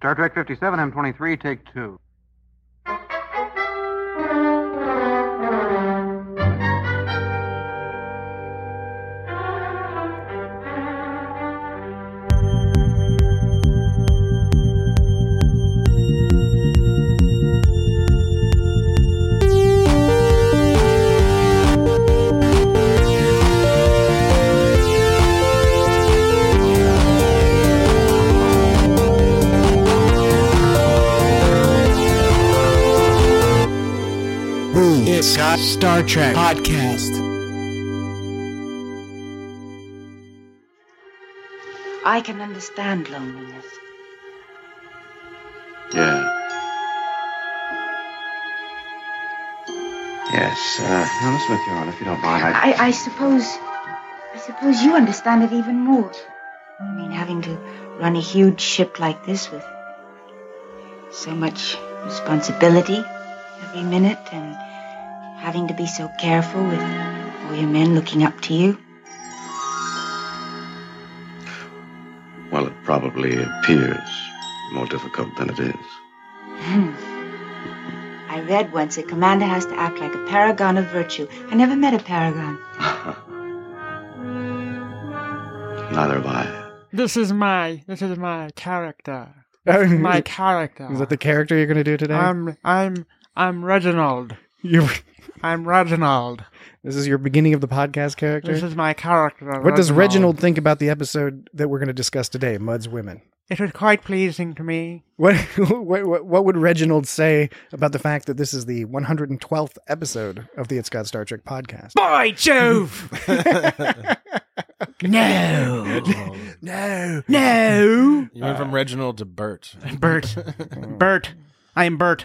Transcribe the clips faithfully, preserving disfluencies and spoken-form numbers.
Star Trek fifty-seven, M twenty-three, take two. Star Trek Podcast. I can understand loneliness. Yeah. Yes, uh, now, Miss Smith, Your Honor, if you don't mind, I... I, I suppose... I suppose you understand it even more. I mean, having to run a huge ship like this with so much responsibility every minute and having to be so careful with all your men looking up to you. Well, it probably appears more difficult than it is. Hmm. I read once a commander has to act like a paragon of virtue. I never met a paragon. Neither have I. This is my, this is my character. This is my character. Is that the character you're going to do today? I'm, I'm, I'm Reginald. You're... I'm Reginald. This is your beginning of the podcast character? This is my character. What Reginald. does Reginald think about the episode that we're going to discuss today, Mud's Women? It was quite pleasing to me. What, what what would Reginald say about the fact that this is the one hundred twelfth episode of the It's Got Star Trek podcast? By Jove! No. No. No. You went from Reginald to Bert. Bert. Bert. I am Bert.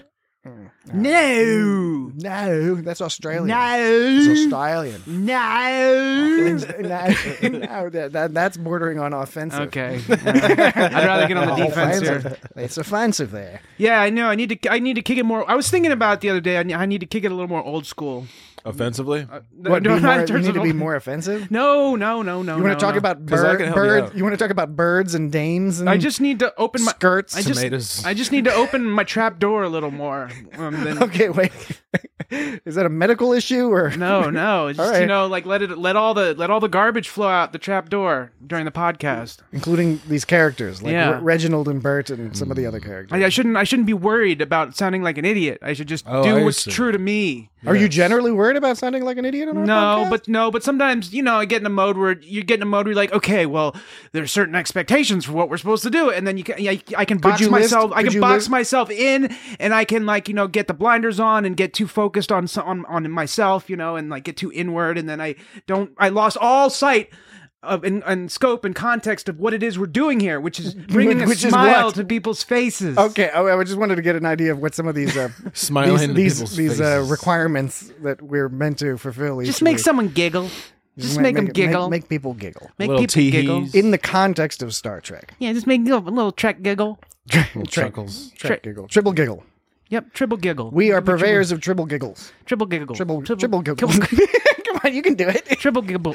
No. No. That's Australian. No. It's Australian. No. no. no that, that, that's bordering on offensive. Okay. Uh, I'd rather get on the defense here. It's offensive there. Yeah, I know. I need to. I need to kick it more. I was thinking about it the other day. I need, I need to kick it a little more old school. Offensively? Uh, what, no, be not more, in terms you need of to be old- more offensive? No, no, no, no. You want no, to talk no. about 'Cause I bird, can help you bird out. you want to talk about birds and dames and I just need to open my skirts? I just, Tomatoes. I just need to open my trap door a little more. Um, than, Okay, wait. Is that a medical issue or No, no. It's All just, right. you know, like let it let all the let all the garbage flow out the trap door during the podcast. including these characters like Yeah. Re- Reginald and Bert and some of the other characters? I, I shouldn't I shouldn't be worried about sounding like an idiot. I should just Oh, do I what's see. true to me. Are you Yes. generally worried about sounding like an idiot on our No, podcast? but no, but sometimes, you know, I get in a mode where you get in a mode where you're like, okay, well, there's certain expectations for what we're supposed to do, and then you can, I, I can box you list- myself, I could can you box list- myself in, and I can like, you know, get the blinders on and get too focused on so- on on myself, you know, and like get too inward, and then I don't, I lost all sight of and, and scope and context of what it is we're doing here, which is bringing a Which is smile what? to people's faces. Okay, I, I just wanted to get an idea of what some of these uh, Smile these into these, people's these uh, faces. requirements that we're meant to fulfill. each Just make week. someone giggle. Just make, them it- giggle. Make, make people giggle Make Little people tee-hees. giggle. in the context of Star Trek. Yeah, just make a little, little Trek giggle. Little Trek- chuckles. Trek giggle, triple giggle. Yep, triple giggle. We are Triple- purveyors of triple giggles. Triple giggle. Triple triple giggle. Triple, Come on, you can do it. triple giggle.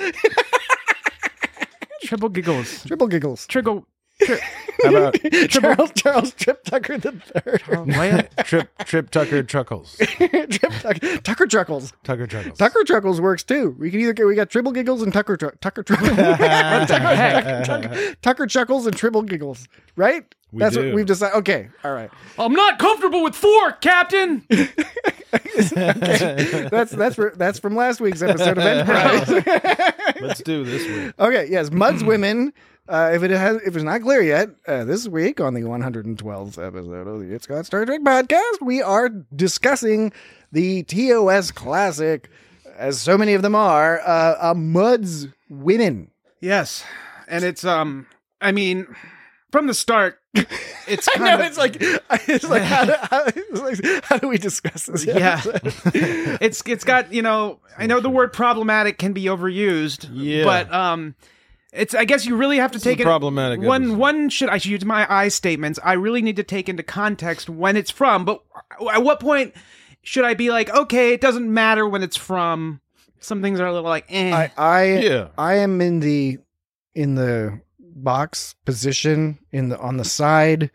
Triple giggles. Triple giggles. Triple. Tri- How about Charles Charles Trip Tucker the third. what? Trip Trip Tucker Chuckles? Trip Tucker Tucker Chuckles. Tucker Chuckles. Tucker Chuckles works too. We can either get we got triple giggles and Tucker Tru- Tucker Chuckles. What the heck? Tucker, Tucker Chuckles and triple giggles. Right? We That's do. what we've decided. Okay, all right. I'm not comfortable with four, Captain. That's that's for, that's from last week's episode of Enterprise. Let's do this week. Okay, yes, Mud's Women. Uh, if it has, if it's not clear yet, uh, this week on the one hundred twelfth episode of the It's Got Star Trek podcast, we are discussing the T O S classic, as so many of them are, uh, uh, Mud's Women. Yes, and it's um. I mean, from the start, it's I kind know of it's like it's like how do, how, it's like how do we discuss this? yeah. episode? it's it's got, you know, I know the word problematic can be overused. Yeah. But um. It's. I guess you really have to It's take a it. problematic One. episode. One should. I should use my I statements. I really need to take into context when it's from. But at what point should I be like, okay, it doesn't matter when it's from? Some things are a little like, eh. I I Yeah. I am in the in the box position in the on the side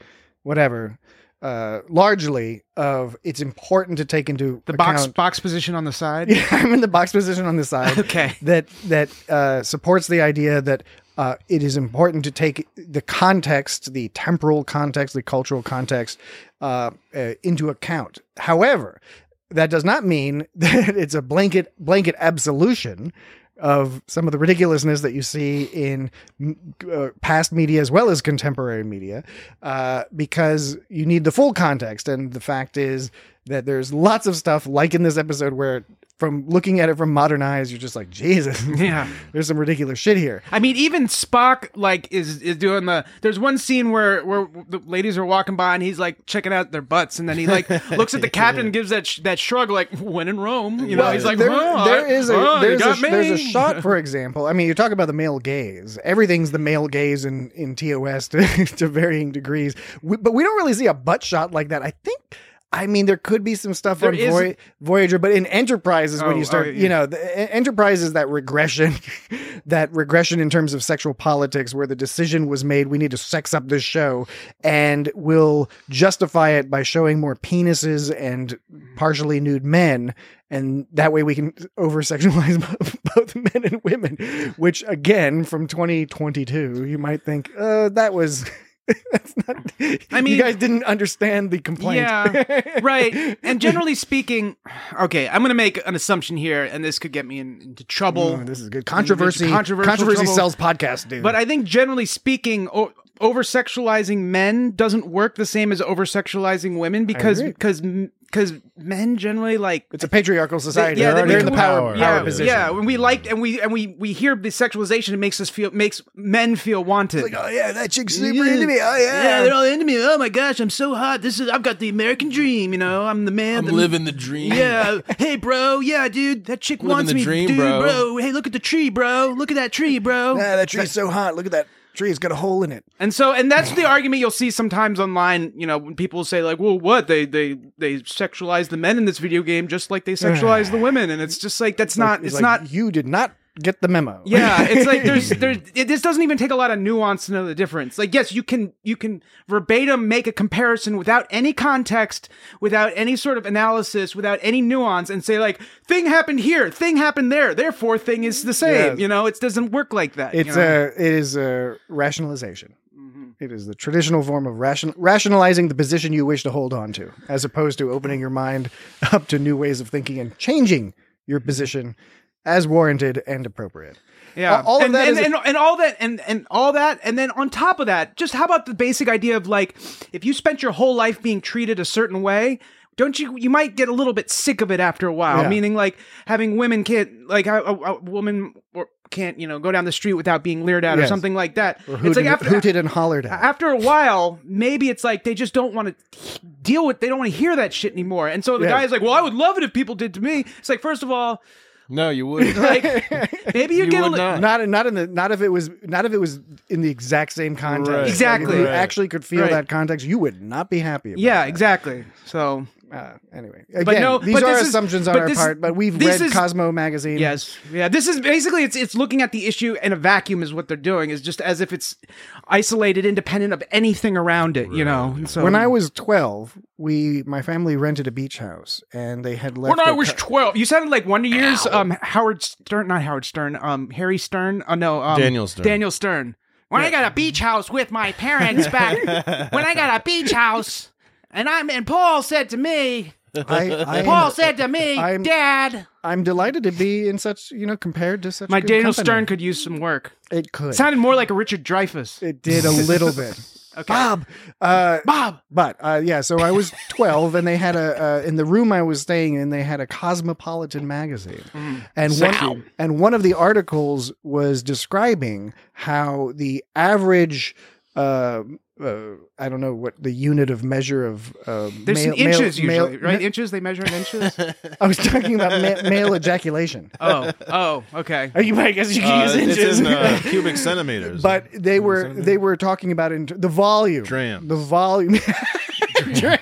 whatever. Uh, largely of it's important to take into The account box box position on the side. Yeah, I'm in the box position on the side. Okay. That that uh, supports the idea that uh, it is important to take the context, the temporal context, the cultural context uh, uh, into account. However, that does not mean that it's a blanket blanket absolution of some of the ridiculousness that you see in uh, past media as well as contemporary media, uh, because you need the full context. And the fact is that there's lots of stuff like in this episode where from looking at it from modern eyes, you're just like, Jesus, Yeah. there's some ridiculous shit here. I mean, even Spock like is is doing the. There's one scene where where the ladies are walking by and he's like checking out their butts, and then he like looks at the captain and gives that sh- that shrug like, when in Rome, you know. Well, he's like, there, oh, there I- is a oh, you there's, a got sh- there's a me." shot, for example. I mean, you talk about the male gaze. Everything's the male gaze in in T O S to, to varying degrees, we, but we don't really see a butt shot like that. I think. I mean, there could be some stuff There on is- Voy- Voyager, but in Enterprise is when Oh, you start, oh, yeah. you know, the, E- Enterprise is that regression, that regression in terms of sexual politics where the decision was made, we need to sex up this show, and we'll justify it by showing more penises and partially nude men. And that way we can over-sexualize both men and women, which again, from twenty twenty-two, you might think, uh, that was... That's not. I mean- you guys didn't understand the complaint. Yeah, right. And generally speaking, okay, I'm going to make an assumption here, and this could get me in, into trouble. Ooh, this is good. Controversy. Controversial Controversy trouble. sells podcast, dude. But I think generally speaking, o- over-sexualizing men doesn't work the same as over-sexualizing women because agree. because because men generally like it's a patriarchal society. yeah, They're, they they're in make the power, power. power yeah, position. yeah. When we like and we and we we hear the sexualization, it makes us feel makes men feel wanted. Like, oh yeah, that chick's super into me. Oh yeah. Yeah, they're all into me. Oh my gosh, I'm so hot. This is I've got the American dream. You know, I'm the man. I'm the, living the dream. Yeah. Hey, bro. Yeah, dude. That chick Living wants the me, dream, dude, bro. Hey, look at the tree, bro. Look at that tree, bro. Ah, that tree's so hot. Look at that tree. It's got a hole in it. And so, and that's the argument you'll see sometimes online. You know, when people say like, "Well, what they they they sexualize the men in this video game just like they sexualize the women," and it's just like that's not. It's, like, not. You did not get the memo. Yeah, it's like there's there's it, this doesn't even take a lot of nuance to know the difference. Like, yes, you can you can verbatim make a comparison without any context, without any sort of analysis, without any nuance, and say like, thing happened here, thing happened there, therefore thing is the same. Yes. You know, it doesn't work like that. It's you know? a it is a rationalization. It is the traditional form of ration, rationalizing the position you wish to hold on to, as opposed to opening your mind up to new ways of thinking and changing your position as warranted and appropriate. Yeah, all, all of and, that and, is a- and, and all that, and and all that, and then on top of that, just how about the basic idea of like, if you spent your whole life being treated a certain way, don't you? You might get a little bit sick of it after a while. Yeah. Meaning, like having women can't, like a, a, a woman or can't, you know, go down the street without being leered at or Yes. something like that. Or It's hooted, like after hooted and hollered at. after a while, maybe it's like they just don't want to deal with. They don't want to hear that shit anymore. And so the Yeah. guy is like, "Well, I would love it if people did to me." It's like, first of all, No, you wouldn't. like maybe you, You get a would li- not. Not not in the not if it was not if it was in the exact same context. Right. Like, Exactly. if you Right. actually could feel Right. that context, you would not be happy about Yeah, that. exactly. So Uh, anyway, again, no, these but are this is- assumptions on but our this- part, but we've this read is- Cosmo magazine. yes, yeah. This is basically it's it's looking at the issue in a vacuum is what they're doing. Is just as if it's isolated, independent of anything around it. You know. And so When I was twelve, we my family rented a beach house, and they had left. when I a was co- twelve, you sounded like Wonder Years. Um, Howard Stern, not Howard Stern. Um, Harry Stern. Oh no, um, Daniel Stern. Daniel Stern. When I got a beach house with my parents back. When I got a beach house, and I'm and Paul said to me. I, I, Paul said to me, I'm- "Dad, I'm delighted to be in such, you know, compared to such. my good Daniel company. Stern could use some work." It could. Sounded more like a Richard Dreyfuss. It did a little bit. Okay. Bob. Uh, Bob. But uh, yeah, so I was twelve, and they had a uh, in the room I was staying in. They had a Cosmopolitan magazine, and Sexy. one and one of the articles was describing how the average. Uh, uh, I don't know what the unit of measure of uh, There's male, in inches male, usually, male- right? Inches, they measure in inches. I was talking about ma- male ejaculation. oh, oh, okay. Oh, you I guess you can Uh, use it's inches. in uh, cubic centimeters. But they were they were talking about in the volume, Drams. the volume. Drams,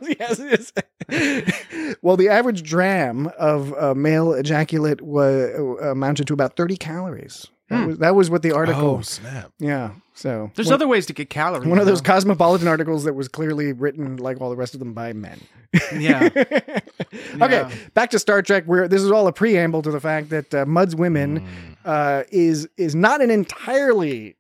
yes, yes. Well, the average dram of uh, male ejaculate was uh, amounted to about thirty calories. That was that was what the article. Oh, snap. Yeah. So There's one, other ways to get calories. one of those though. cosmopolitan articles that was clearly written like all the rest of them by men. Yeah. Okay, Yeah. back to Star Trek. Where this is all a preamble to the fact that uh, Mudd's Women uh, is is not an entirely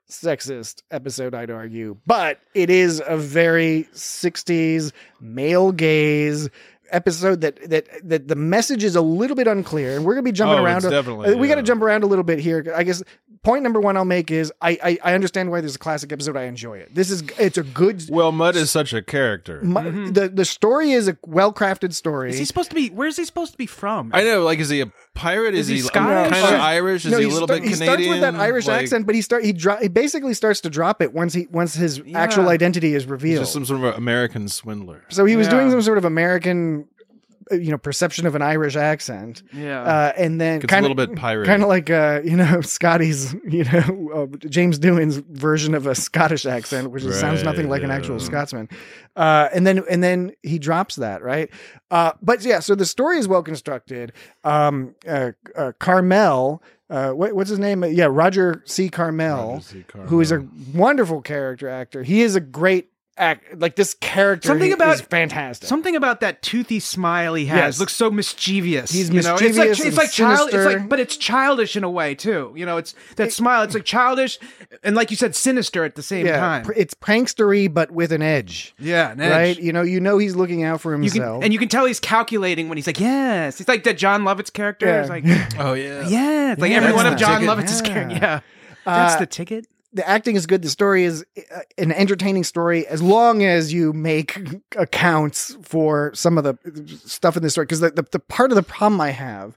sexist episode, I'd argue, but it is a very sixties male gaze episode that that that the message is a little bit unclear, and we're gonna be jumping Oh, around. it's a- definitely, uh, we got to yeah. jump around a little bit here. I guess point number one I'll make is I, I I understand why this is a classic episode. I enjoy it. This is it's a good. Well, Mudd is such a character. mu- The the story is a well crafted story. Is he supposed to be? Where is he supposed to be from? I know, like, is he a pirate? Is, Is he he, Scottish? kind of No. Irish? Is No, he a he little start- bit he Canadian? starts with that Irish Like, accent, but he start he dro- he basically starts to drop it once he once his Yeah. actual identity is He's revealed. just some sort of American swindler. So he was Yeah. doing some sort of American, uh, you know, perception of an Irish accent, Yeah. uh, and then It's a kind little of bit pirate. kind of like uh, you know Scotty's, you know, uh, James Doohan's version of a Scottish accent, which is, sounds Right, nothing like an yeah. actual Scotsman. Uh, and then and then he drops that, right? Uh, but yeah, so the story is well constructed. Um, uh, uh, Carmel. Uh, what, what's his name? Yeah, Roger C. Carmel, Roger C. Carmel. who is a wonderful character actor. He is a great act. Like this character, Something he about- is fantastic. Something about that toothy smile he has Yes. looks so mischievous. He's you know? It's mischievous like, and it's like child. It's sinister. like, but it's childish in a way too. You know, it's that smile. It's like childish, and like you said, sinister at the same yeah, time. pr- it's prankstery, but with an edge. yeah, an edge. Right? You know, you know he's looking out for You can, himself. and you can tell he's calculating when he's like, "Yes." He's like that John Lovitz character. Yeah. It's like, Oh, yeah. yeah, it's like Yeah, every that's one of the John ticket. Lovitz's Yeah. character. Yeah, that's Uh, the ticket. the acting is good. The story is uh, an entertaining story as long as you make accounts for some of the stuff in this story. Because the, the, the part of the problem I have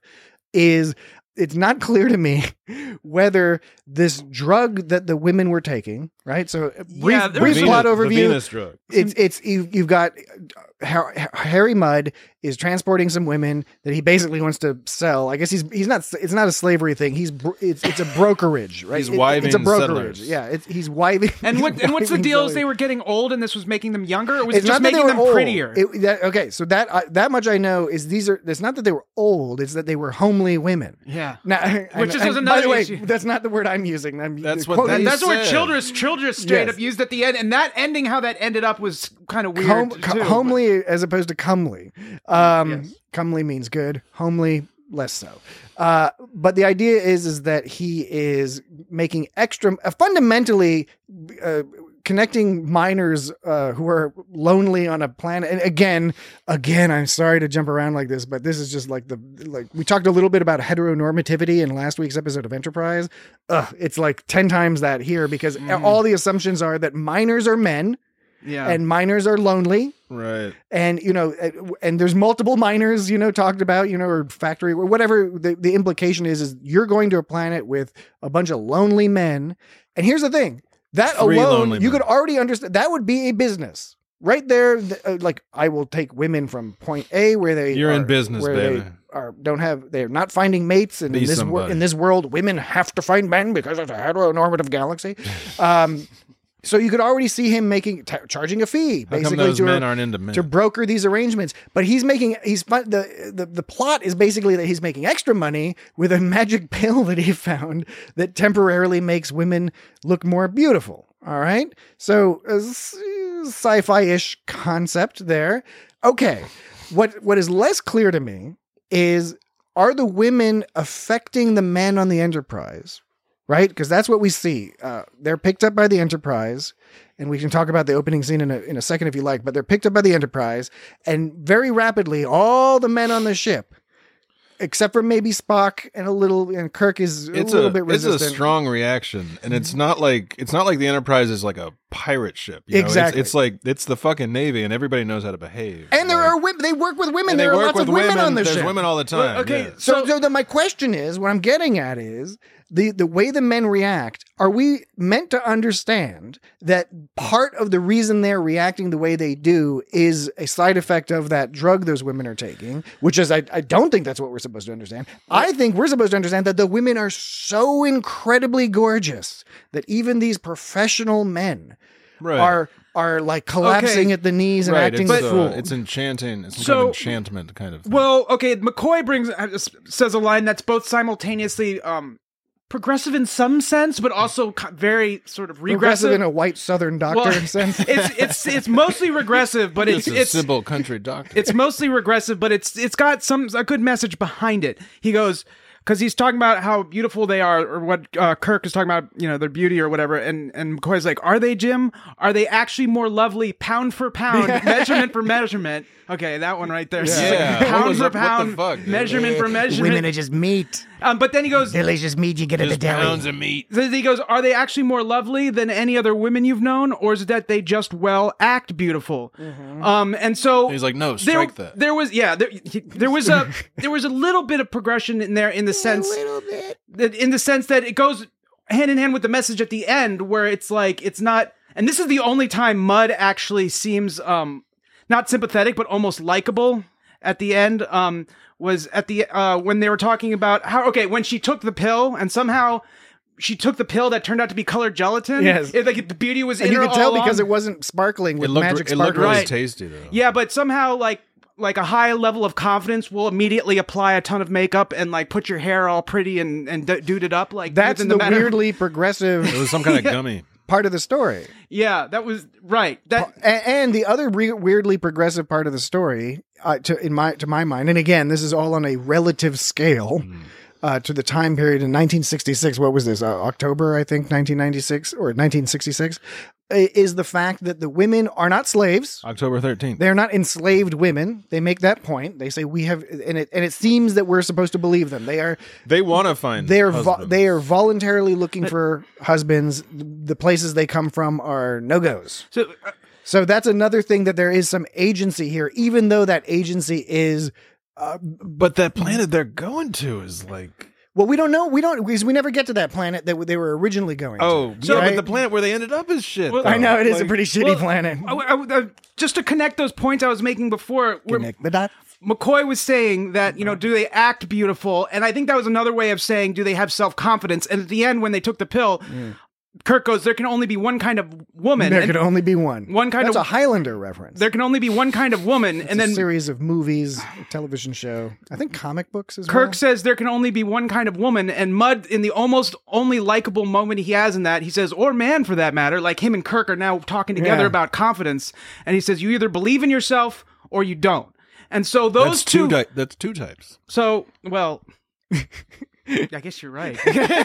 is it's not clear to me whether this drug that the women were taking, right? So uh, brief, Yeah, there brief was plot The overview. Venus drug. It's it's you, you've got uh, Har- Harry Mudd is transporting some women that he basically wants to sell. I guess he's he's not. It's not a slavery thing. He's bro- it's it's a brokerage, right? He's It- wiving It's a brokerage. settlers. Yeah, it's, he's wiving. And what and what's the wiving deal? Is settlers. they were getting old, and this was making them younger, or was It's it just not that they making were them old. prettier? It- that- okay, so that uh, that much I know is these are. It's not that they were old. It's that they were homely women. yeah. Now, Which is and, by another the way, issue. that's not the word I'm using. I'm That's what quoting- they That's what said. Childress Childress straight Yes. up used at the end, and that ending, how that ended up, was kind of weird. Home, too, co- but- homely as opposed to comely. Um, Yes. Comely means good. Homely, less so. Uh, but the idea is is that he is making extra, uh, fundamentally uh, connecting minors uh, who are lonely on a planet. And again, again, I'm sorry to jump around like this, but this is just like the like we talked a little bit about heteronormativity in last week's episode of Enterprise. Ugh, it's like ten times that here because all the assumptions are that minors are men. Yeah. And minors are lonely, Right. and you know, uh, and there's multiple minors, you know, talked about, you know, or factory or whatever. The, the implication is, is you're going to a planet with a bunch of lonely men, and here's the thing: that Three alone, lonely you men. could already understand. That would be a business right there. th- uh, like, I will take women from point A where they You're in are- business, where baby. They are don't have they're not finding mates, and Be in this wor- somebody. in this world, women have to find men because it's a heteronormative galaxy. Um, So you could already see him making t- charging a fee, How come basically those to, men aren't into men? to broker these arrangements. But he's making he's fun- the, the the plot is basically that he's making extra money with a magic pill that he found that temporarily makes women look more beautiful. All right, so a s- sci-fi-ish concept there. Okay, what what is less clear to me is, are the women affecting the men on the Enterprise? Right? Because that's what we see. Uh, they're picked up by the Enterprise, and we can talk about the opening scene in a, in a second if you like, but they're picked up by the Enterprise, and very rapidly, all the men on the ship, except for maybe Spock and a little, and Kirk is a it's little a bit it's resistant. a strong reaction, and it's not like it's not like the Enterprise is like a pirate ship. You know? It's- Exactly. It's, like it's the fucking Navy, and everybody knows how to behave. And there Like- are women, they work with women. and they There are work lots with of women, on the There's ship. women all the time. okay, yeah. So, So- so the, my question is, what I'm getting at is the, the way the men react. Are we meant to understand that part of the reason they're reacting the way they do is a side effect of that drug those women are taking, which is, I, I don't think that's what we're supposed to understand. I think we're supposed to understand that the women are so incredibly gorgeous that even these professional men Right. are, are like collapsing Okay. at the knees and right. acting It's, a uh, fool. it's enchanting. It's some So- kind of enchantment kind of thing. Well, okay, McCoy brings uh, says a line that's both simultaneously um progressive in some sense, but also co- very sort of regressive. Progressive in a white Southern doctor Well, sense. It's it's it's mostly regressive, but it's It's a it's simple country doctor. it's mostly regressive, but it's it's got some a good message behind it. He goes because he's talking about how beautiful they are, or what uh, Kirk is talking about, you know, their beauty or whatever, and and McCoy's like, are they, Jim? Are they actually more lovely, pound for pound, measurement for measurement? Okay, that one right there. It's just Yeah. like, What pound was for up- what the pound, fuck, dude? measurement for measurement. Women are just meat. Um, but then he goes, Delicious meat you get at the Just deli. pounds of meat. So he goes, are they actually more lovely than any other women you've known, or is it that they just well act beautiful? Um, and so He's like, no, there, strike that. there was, yeah, there, he- there was a there was a little bit of progression in there in the sense, that, in the sense that it goes hand in hand with the message at the end, where it's like it's not, and this is the only time Mud actually seems um not sympathetic but almost likable at the end. Um, was at the uh when they were talking about how okay when she took the pill and somehow she took the pill that turned out to be colored gelatin. Yes. It, like the beauty was And in you her could tell all because along. it wasn't sparkling with It looked, magic it looked sparkles. really Right. tasty, though. Yeah, but somehow like like a high level of confidence will immediately apply a ton of makeup and like put your hair all pretty and and d- duded up like That's within the, matter- weirdly progressive It was some kind of gummy. part of the story. Yeah, that was right. That A- and the other re- weirdly progressive part of the story, uh, to in my to my mind, and again, this is all on a relative scale uh, to the time period in nineteen sixty-six. What was this? Uh, October, I think, nineteen ninety-six or nineteen sixty-six. Is the fact that the women are not slaves. October thirteenth. They're not enslaved women. They make that point. They say we have, and it and it seems that we're supposed to believe them. They are They want to find they are vo- husbands. they are voluntarily looking for husbands. The places they come from are no goes. so uh, So that's another thing, that there is some agency here, even though that agency is, uh, But that planet they're going to is like... well, we don't know. We don't, because we never get to that planet that they were originally going Oh, to. yeah, right? but the planet where they ended up is shit. Well, though. I know it is a Like, pretty shitty well, planet. I, I- I- just to connect those points I was making before, where Connect the dots. McCoy was saying that, you know, do they act beautiful? And I think that was another way of saying, do they have self-confidence? And at the end, when they took the pill, Kirk goes, there can only be one kind of woman. There and could only be one. one kind That's of- a Highlander reference. there can only be one kind of woman. It's and a then series of movies, a television show. I think comic books as Kirk well. says there can only be one kind of woman, and Mud, in the almost only likable moment he has in that, he says, or man for that matter, like him and Kirk are now talking together Yeah. about confidence, and he says, you either believe in yourself or you don't. And so those That's two, two. Di- that's two types. so, well, I guess you're right.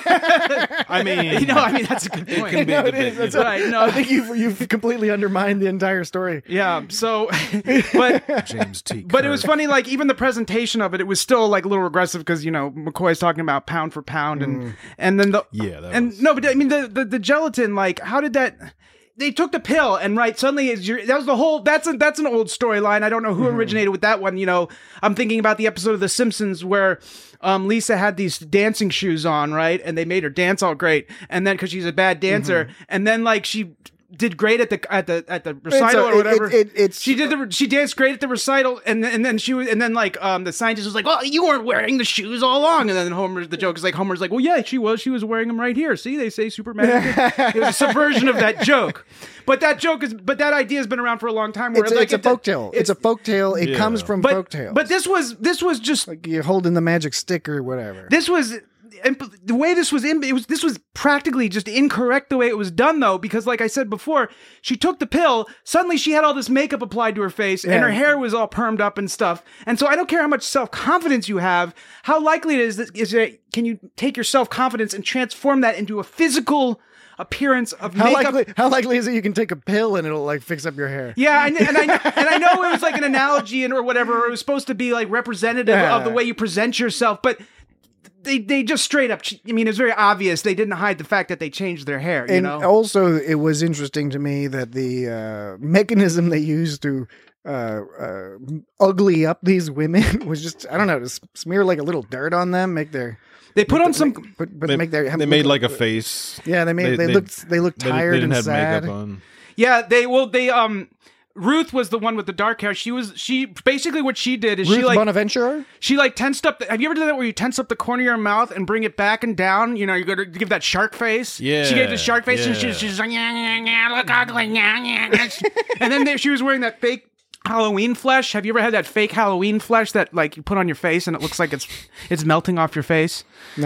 I mean, you know, I mean, that's a good point. can be a No, it debate, is. That's you know. right. No, I think you've, you've completely undermined the entire story. yeah, so, but... James T. But it was Kirk. funny, like even the presentation of it, it was still like a little regressive because you know McCoy's talking about pound for pound, and and then the Yeah, that and was- no, but I mean the, the the gelatin, like how did that? They took the pill and right suddenly is your that was the whole that's a that's an old storyline. I don't know who originated with that one. You know, I'm thinking about the episode of The Simpsons where um, Lisa had these dancing shoes on, right, and they made her dance all great, and then because she's a bad dancer, and then like she did great at the at the at the recital a- or whatever. it- it- it's- she did the she danced great at the recital, and then- and then she was and then like um the scientist was like, well, you weren't wearing the shoes all along, and then Homer the joke is like Homer's like, well, yeah, she was she was wearing them right here. See, they say Superman. it was a subversion of that joke, but that joke is but that idea has been around for a long time. Where It's, a- like it's a it- folktale. It's, a folktale. It Yeah. comes from but folktales. but this was this was just like you're holding the magic stick or whatever. this was and the way this was in it was this was practically just incorrect the way it was done though, because like I said before, she took the pill, suddenly she had all this makeup applied to her face and Yeah. her hair was all permed up and stuff, and so I don't care how much self-confidence you have, how likely it is that is that can you take your self-confidence and transform that into a physical appearance of how makeup. likely? How likely is it you can take a pill and it'll like fix up your hair? Yeah, and, and I and I know it was like an analogy and or whatever. Or it was supposed to be like representative Yeah. of the way you present yourself, but they they just straight up. I mean, it's very obvious they didn't hide the fact that they changed their hair. You And know, also, it was interesting to me that the uh, mechanism they used to uh, uh, ugly up these women was just, I don't know, to s- smear like a little dirt on them, make their, they put on some. but, but They, make their, they look made like a face. yeah, they made, they- they, they- looked, they looked They, tired they didn't and have sad. makeup on. Yeah, they well they um. Ruth was the one with the dark hair. She was she basically what she did is Ruth she like Bonaventure? she like tensed up. The, have you ever done that where you tense up the corner of your mouth and bring it back and down? You know, you got to give that shark face. Yeah, she gave the shark face and she, yeah. she's like, yeah, yeah, yeah, look ugly, yeah, yeah. And then there, she was wearing that fake Halloween flesh. Have you ever had that fake Halloween flesh that like you put on your face and it looks like it's it's melting off your face? No.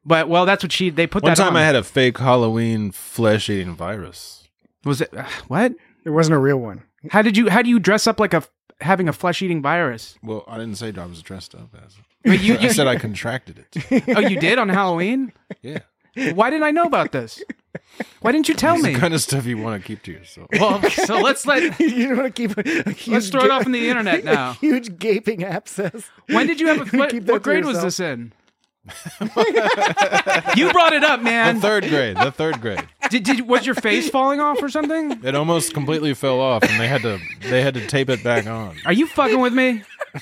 But well, that's what she they put One that time on. I had a fake Halloween flesh-eating virus. Was it uh, what? It wasn't a real one. How did you how do you dress up like a having a flesh-eating virus? Well, I didn't say I was dressed up as it. But you, I you said I contracted it. oh, you did on Halloween? Yeah. Why didn't I know about this? Why didn't you tell It's me? the kind of stuff you want to keep to yourself. Well, so let's let You want to keep a, a huge let's throw it ga- off in the internet now. a huge gaping abscess. When did you have a what, Keep that what to grade was yourself. this in? You brought it up, The man. third grade. The third grade. Did, did was your face falling off or something? It almost completely fell off, and they had to they had to tape it back on. Are you fucking with me?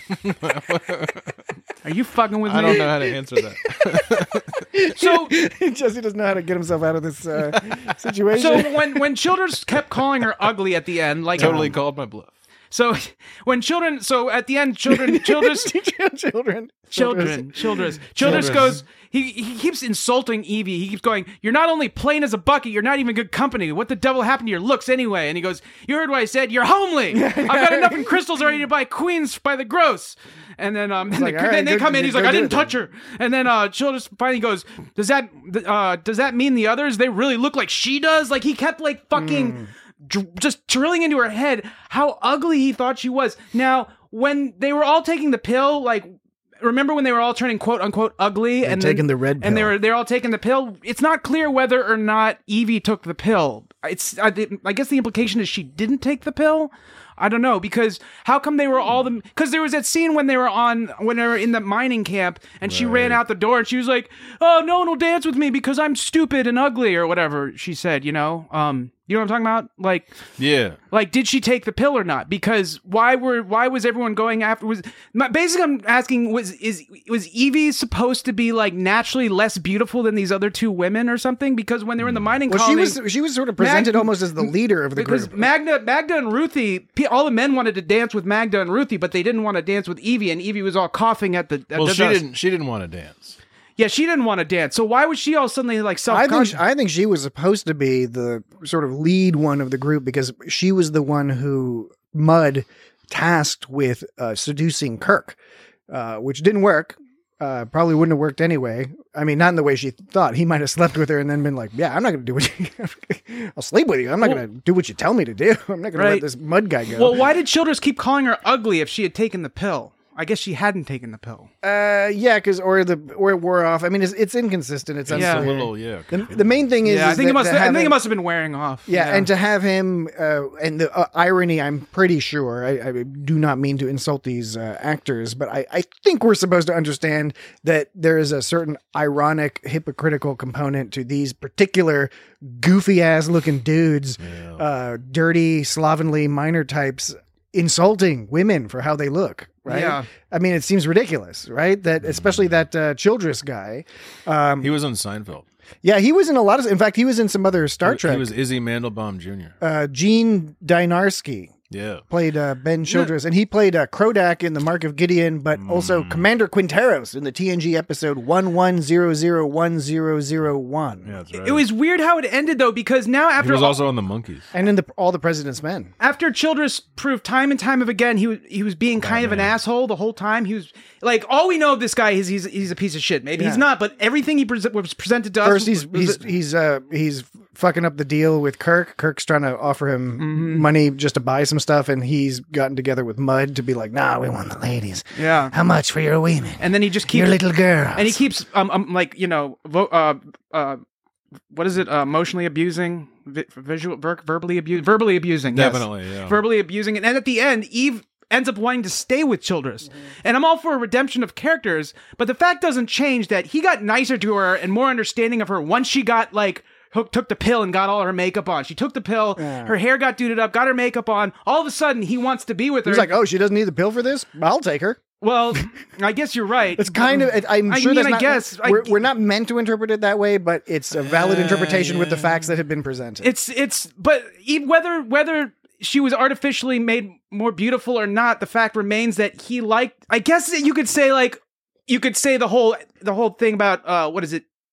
Are you fucking with me? I don't know how to answer that. So, Jesse doesn't know how to get himself out of this uh, situation. so when when Childress kept calling her ugly at the end, like Totally um, called my bluff. So when children, so at the end, children, Childress, children, children, Childress, Childress goes. He he keeps insulting Evie. He keeps going, "You're not only plain as a bucket, you're not even good company. What the devil happened to your looks anyway?" And he goes, "You heard what I said. You're homely. I've got enough in crystals already to buy queens by the gross." And then um, then, like, they, all right, then they good- come in. good- He's like, go "I do didn't it touch her." And then uh, Childress finally goes, "Does that uh, does that mean the others? They really look like she does?" Like he kept like fucking. Mm. dr- just drilling into her head how ugly he thought she was. Now, when they were all taking the pill, like, remember when they were all turning quote unquote ugly They're and taking then- the red and they pill. were they're all taking the pill? It's not clear whether or not Evie took the pill. It's I, thi- I guess the implication is she didn't take the pill. I don't know, because how come they were all the because there was that scene when they were on when they were in the mining camp and she ran out the door and she was like, "Oh, no one will dance with me because I'm stupid and ugly," or whatever she said, you know? Um you know what I'm talking about? Like Yeah. like, did she take the pill or not? Because why were why was everyone going after? Was my, basically I'm asking was is was Evie supposed to be like naturally less beautiful than these other two women or something? Because when they were in the mining well, she colony, was she was sort of presented Mag- almost as the leader of the because group. Magda Magda and Ruthie, pe- all the men wanted to dance with Magda and Ruthie, but they didn't want to dance with Evie, and Evie was all coughing at the. At Well, the she dust. didn't. She didn't want to dance. Yeah, she didn't want to dance. So why was she all suddenly like self I think conscious? I think she was supposed to be the sort of lead one of the group because she was the one who Mudd tasked with uh, seducing Kirk, uh, which didn't work. Uh, probably wouldn't have worked anyway. I mean, not in the way she thought. He might have slept with her and then been like, "Yeah, I'm not going to do what you. I'll sleep with you. I'm not Well- going to do what you tell me to do. I'm not going to Right. let this Mudd guy go." Well, why did Childress keep calling her ugly if she had taken the pill? I guess she hadn't taken the pill. uh, yeah, because or the or it wore off. I mean, it's, it's inconsistent. It's It's Yeah. a unclear. little, yeah. The, the main thing is, Yeah, I is think it that must. to I have think it him- must have been wearing off. Yeah, and to have him, uh, and the uh, irony, I'm pretty sure, I, I do not mean to insult these uh, actors, but I, I think we're supposed to understand that there is a certain ironic, hypocritical component to these particular goofy ass looking dudes, Yeah. uh, dirty, slovenly minor types insulting women for how they look. Right. Yeah. I mean, it seems ridiculous, right? That especially that uh, Childress guy. Um, He was on Seinfeld. yeah, he was in a lot of. In fact, he was in some other Star He- Trek. He was Izzy Mandelbaum Junior uh, Gene Dynarski Yeah. played uh, Ben Childress, and he played uh, Krodak in the Mark of Gideon, but also Mm. Commander Quinteros in the T N G episode one one zero zero one zero zero one, Yeah, that's right. It was weird how it ended though, because now He after was all- also on the Monkeys. and in the All the President's Men. after Childress proved time and time again he was he was being kind of an Batman. asshole the whole time. He was like, all we know of this guy is he's he's a piece of shit. Maybe he's Yeah. not, but everything he pre- was presented to us. First, he's was- he's he's uh, he's fucking up the deal with Kirk. Kirk's trying to offer him Mm-hmm. money just to buy some stuff, and he's gotten together with Mudd to be like, "Nah, we want the ladies. yeah. How much for your women? And then he just keeps Your little girls." and he keeps um, um like you know vo- uh uh what is it uh, emotionally abusing vi- visual ver- verbally abusing verbally abusing yes. Definitely, yeah. verbally abusing, and then at the end Eve ends up wanting to stay with Childress. And I'm all for a redemption of characters, but the fact doesn't change that he got nicer to her and more understanding of her once she got like hook, took the pill and got all her makeup on. She took the pill, Yeah. her hair got duded up, got her makeup on. All of a sudden he wants to be with her. He's like, "Oh, she doesn't need the pill for this. I'll take her." well, I guess you're right. It's kind of. I'm I sure mean, that's I not. guess, I- we're, we're not meant to interpret it that way, but it's a valid Uh, interpretation with the yeah. facts that have been presented. It's it's but even whether whether she was artificially made more beautiful or not, the fact remains that he liked. I guess that you could say like you could say the whole the whole thing about uh what is it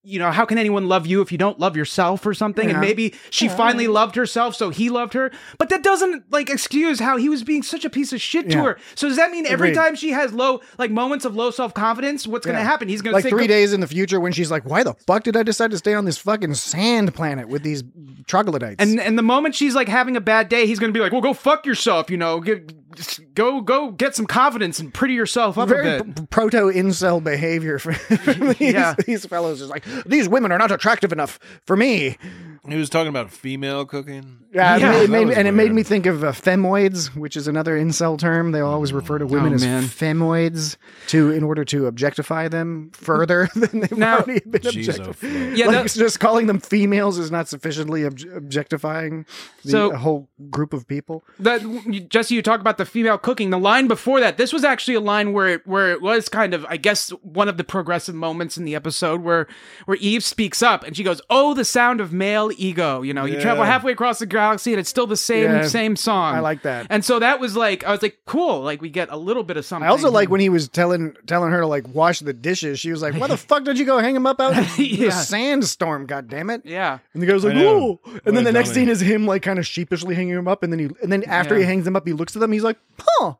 you know, how can anyone love you if you don't love yourself or something? Yeah. And maybe she Yeah. finally loved herself, so he loved her. But that doesn't like excuse how he was being such a piece of shit to Yeah. her. So does that mean every Agreed. time she has low, like moments of low self-confidence, what's going to Yeah. happen? He's going to like say, three go- days in the future when she's like, why the fuck did I decide to stay on this fucking sand planet with these troglodytes? And and the moment she's like having a bad day, he's going to be like, well, go fuck yourself, you know, get, go go get some confidence and pretty yourself up a very bit. p- proto-incel behavior from, from these, Yeah. these fellows is like, these women are not attractive enough for me. He was talking about female cooking. Yeah, Yeah. it made, That was and it made weird. me think of uh, femoids, which is another incel term. They always refer to women Oh, as man. femoids to in order to objectify them further than they've Now- already been Jeez, oh, objectified. fuck. Yeah, like that- just calling them females is not sufficiently ob- objectifying the, So- a whole group of people. That you- Jesse, you talk about the female cooking. The line before that, this was actually a line where it, where it was kind of, I guess, one of the progressive moments in the episode where where Eve speaks up and she goes, "Oh, the sound of male ego." You know, you Yeah. travel halfway across the galaxy and it's still the same Yeah. same song. I like that. And so that was like, I was like, cool. Like we get a little bit of something. I also like when he was telling telling her to like wash the dishes. She was like, "Why the fuck did you go hang them up out in Yeah. the sandstorm? God damn it!" yeah. And the guy's like, I know. "Oh!" What And then a the next dummy. scene is him like kind of sheepishly hanging him up, and then he and then after he Yeah. hangs them up, he looks at them. He's like, "Huh."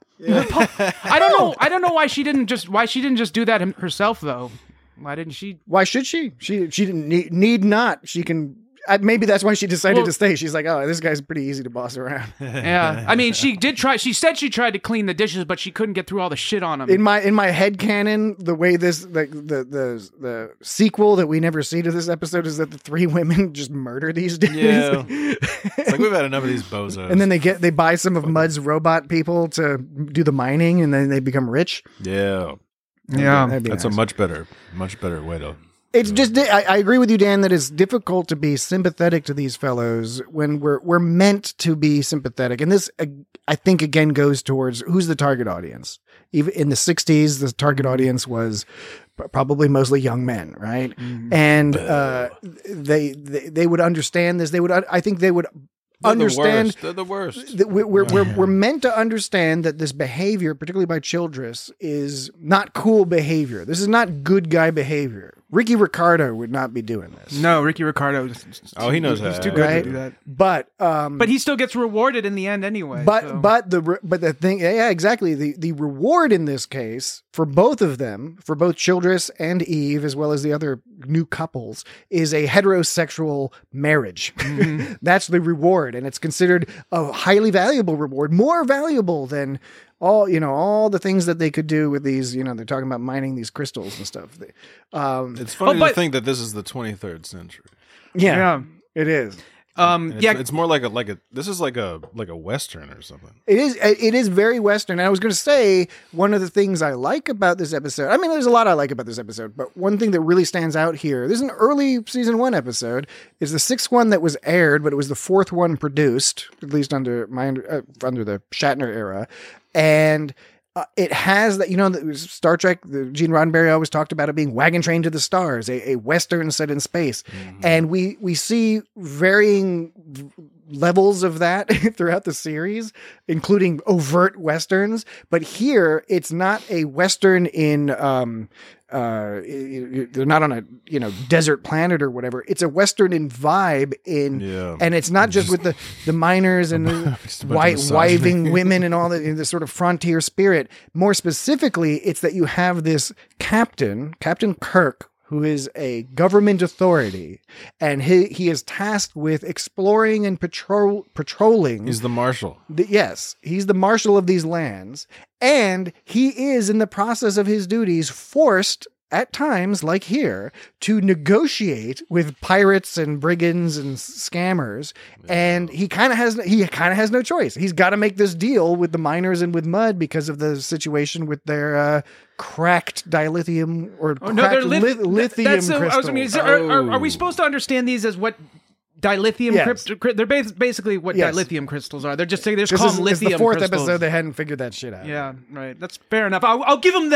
I don't know. I don't know why she didn't just why she didn't just do that him- herself though. Why didn't she? Why should she? She she didn't need, need not. She can. Uh, maybe that's why she decided Well- to stay. She's like, "Oh, this guy's pretty easy to boss around." Yeah. I mean, she did try. She said she tried to clean the dishes, but she couldn't get through all the shit on them. In my in my head canon, the way this like the the the sequel that we never see to this episode is that the three women just murder these dudes. Yeah. It's like we've had enough of these bozos. And then they get they buy some of Mud's robot people to do the mining, and then they become rich. yeah, yeah. That'd be that's nice. a much better, much better way to. It's just I, I agree with you, Dan, that it's difficult to be sympathetic to these fellows when we're we're meant to be sympathetic, and this uh, I think again goes towards who's the target audience. Even in the sixties, the target audience was p- probably mostly young men, right? And uh, they, they they would understand this. They would I think they would. They're understand The worst. They're the worst. that we- we're, we're, we're meant to understand that this behavior, particularly by Childress, is not cool behavior. This is not good guy behavior. Ricky Ricardo would not be doing this. No, Ricky Ricardo. Oh, he knows He's how. too good Right? to do that. But um, But he still gets rewarded in the end anyway. but so. but the re- but the thing, yeah, exactly. The the reward in this case for both of them, for both Childress and Eve, as well as the other new couples, is a heterosexual marriage. Mm-hmm. That's the reward, and it's considered a highly valuable reward, more valuable than all you know all the things that they could do with these. You know, they're talking about mining these crystals and stuff. They- Um, It's funny Oh, but- to think that this is the twenty-third century. yeah, yeah. it is. Um, And It's, yeah. it's more like a like a. This is like a like a western or something. It is. It is very Western. And I was going to say one of the things I like about this episode. I mean, there's a lot I like about this episode, but one thing that really stands out here. This is an early season one episode. Is the sixth one that was aired, but it was the fourth one produced, at least under my uh, under the Shatner era, and. Uh, it has that, you know, the Star Trek, the Gene Roddenberry always talked about it being Wagon Train to the Stars, a, a Western set in space. And we, we see varying levels of that throughout the series, including overt Westerns. But here, it's not a Western in, um, uh, they're not on a, you know, desert planet or whatever. It's a Western in vibe in, Yeah. and it's not just with the, the miners and the Just a bunch of white misogyny. wiving women and all the, the sort of frontier spirit. More specifically, it's that you have this captain, Captain Kirk, who is a government authority, and he, he is tasked with exploring and patrol patrolling. He's the marshal. The- yes, he's the marshal of these lands, and he is in the process of his duties forced at times, like here, to negotiate with pirates and brigands and s- scammers. And he kind of has he kind of has no choice. He's got to make this deal with the miners and with Mud because of the situation with their uh, cracked dilithium or Oh, cracked no, they're li- th- lithium that's, uh, I was, crystals. I mean, is there, are, are, are we Oh. supposed to understand these as what dilithium Yes. crypt, crypt- they're bas- basically what Yes. dilithium crystals are. They're just they just This call is them it's lithium the fourth crystals. episode. They hadn't figured that shit out. Yeah, right. That's fair enough. I'll, I'll give them that.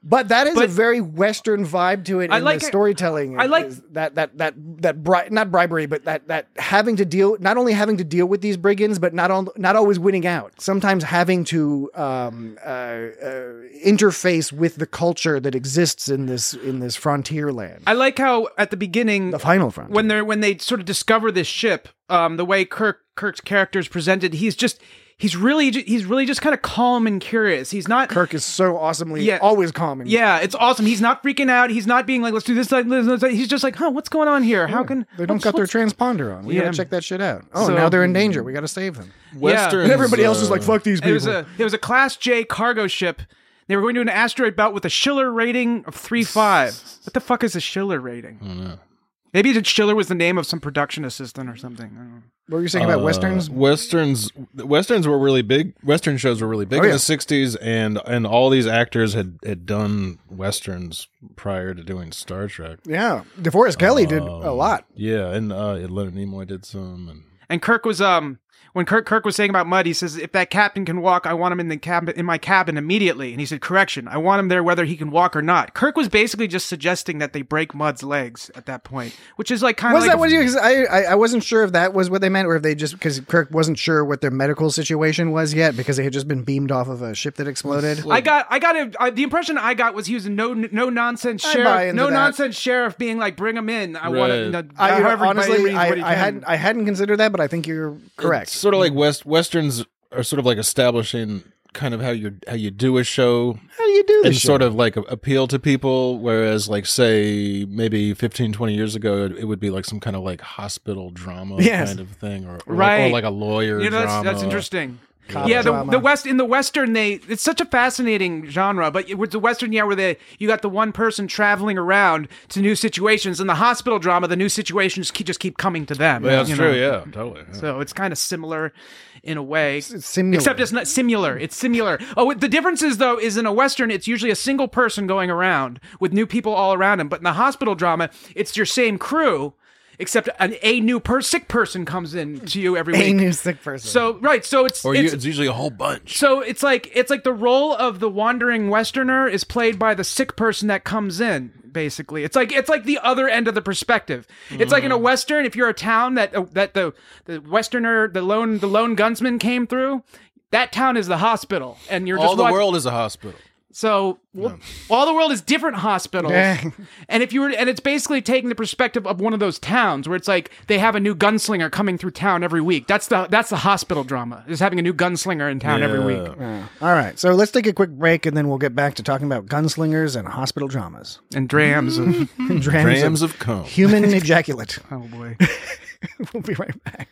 But that is But- a very Western vibe to it I in like the it- storytelling. I like- is that that that that bri- not bribery, but that that having to deal not only having to deal with these brigands, but not on not always winning out. Sometimes having to um, uh, uh, interface with the culture that exists in this in this frontier land, I like how at the beginning, the final frontier. when they're when they sort of discover this ship, um, the way Kirk Kirk's character is presented, he's just he's really ju- he's really just kind of calm and curious. He's not Kirk is so awesomely Yeah. always calm. And Yeah, it's awesome. He's not freaking out. He's not being like, let's do this. Like, let's- let's- He's just like, huh, what's going on here? How can they don't what's- got their what's- transponder on? We Yeah. gotta check that shit out. Oh, So- now they're in danger. We gotta save them. Westerns, And everybody else is uh, like, "Fuck these people." It was a it was a Class J cargo ship. They were going to an asteroid belt with a Schiller rating of three five. What the fuck is a Schiller rating? I don't know. Maybe that Schiller was the name of some production assistant or something. I don't know. What were you saying about Uh, westerns? Westerns, westerns were really big. Western shows were really big Oh, in yeah. the sixties, and and all these actors had had done westerns prior to doing Star Trek. Yeah, DeForest Kelly did a Um, lot. Yeah, and uh, Leonard Nimoy did some, and And Kirk was um when Kirk Kirk was saying about Mudd, he says, if that captain can walk, I want him in the cabin in my cabin immediately. And he said, correction, I want him there whether he can walk or not. Kirk was basically just suggesting that they break Mudd's legs at that point, which is like kind of Was like that what you? 'Cause I, I I wasn't sure if that was what they meant, or if they just because Kirk wasn't sure what their medical situation was yet because they had just been beamed off of a ship that exploded. I got, I got a, I, the impression I got was he was a no, no nonsense I buy sheriff, into no that. nonsense sheriff being like, bring him in. I want Right. to, you know, I, you know, however, by any honestly, means, I, what he I can. hadn't I hadn't considered that, but I think you're correct. It's sort of like West westerns are sort of like establishing kind of how you how you do a show How do you do this? and shit? sort of like appeal to people, whereas like say maybe fifteen, twenty years ago it, it would be like some kind of like hospital drama Yes. kind of thing, or, or, Right. like, or like a lawyer You know, that's, drama. that's interesting. Cop yeah, the, drama. the West in the Western, they it's such a fascinating genre. But with the Western, yeah, where they you got the one person traveling around to new situations. In the hospital drama, the new situations keep, just keep coming to them. Yeah, that's you true. know? Yeah, totally. yeah. So it's kind of similar in a way. It's similar. Except it's not similar. It's similar. Oh, the difference is though is in a Western, it's usually a single person going around with new people all around him. But in the hospital drama, it's your same crew, except an, a new per- sick person comes in to you every a week. new sick person. So right, so it's Or you, it's, it's usually a whole bunch. so it's like it's like the role of the wandering Westerner is played by the sick person that comes in. Basically, it's like it's like the other end of the perspective. It's like in a Western, if you're a town that uh, that the the Westerner, the lone the lone gunsman came through, that town is the hospital, and you're just All the watch- world is a hospital. So w- all the world is different hospitals, Yeah. and if you were, and it's basically taking the perspective of one of those towns where it's like they have a new gunslinger coming through town every week. That's the that's the hospital drama, is having a new gunslinger in town every week. Yeah. Yeah. All right, so let's take a quick break and then we'll get back to talking about gunslingers and hospital dramas. And drams of Drams, Grams of of cum. human ejaculate. oh boy. We'll be right back.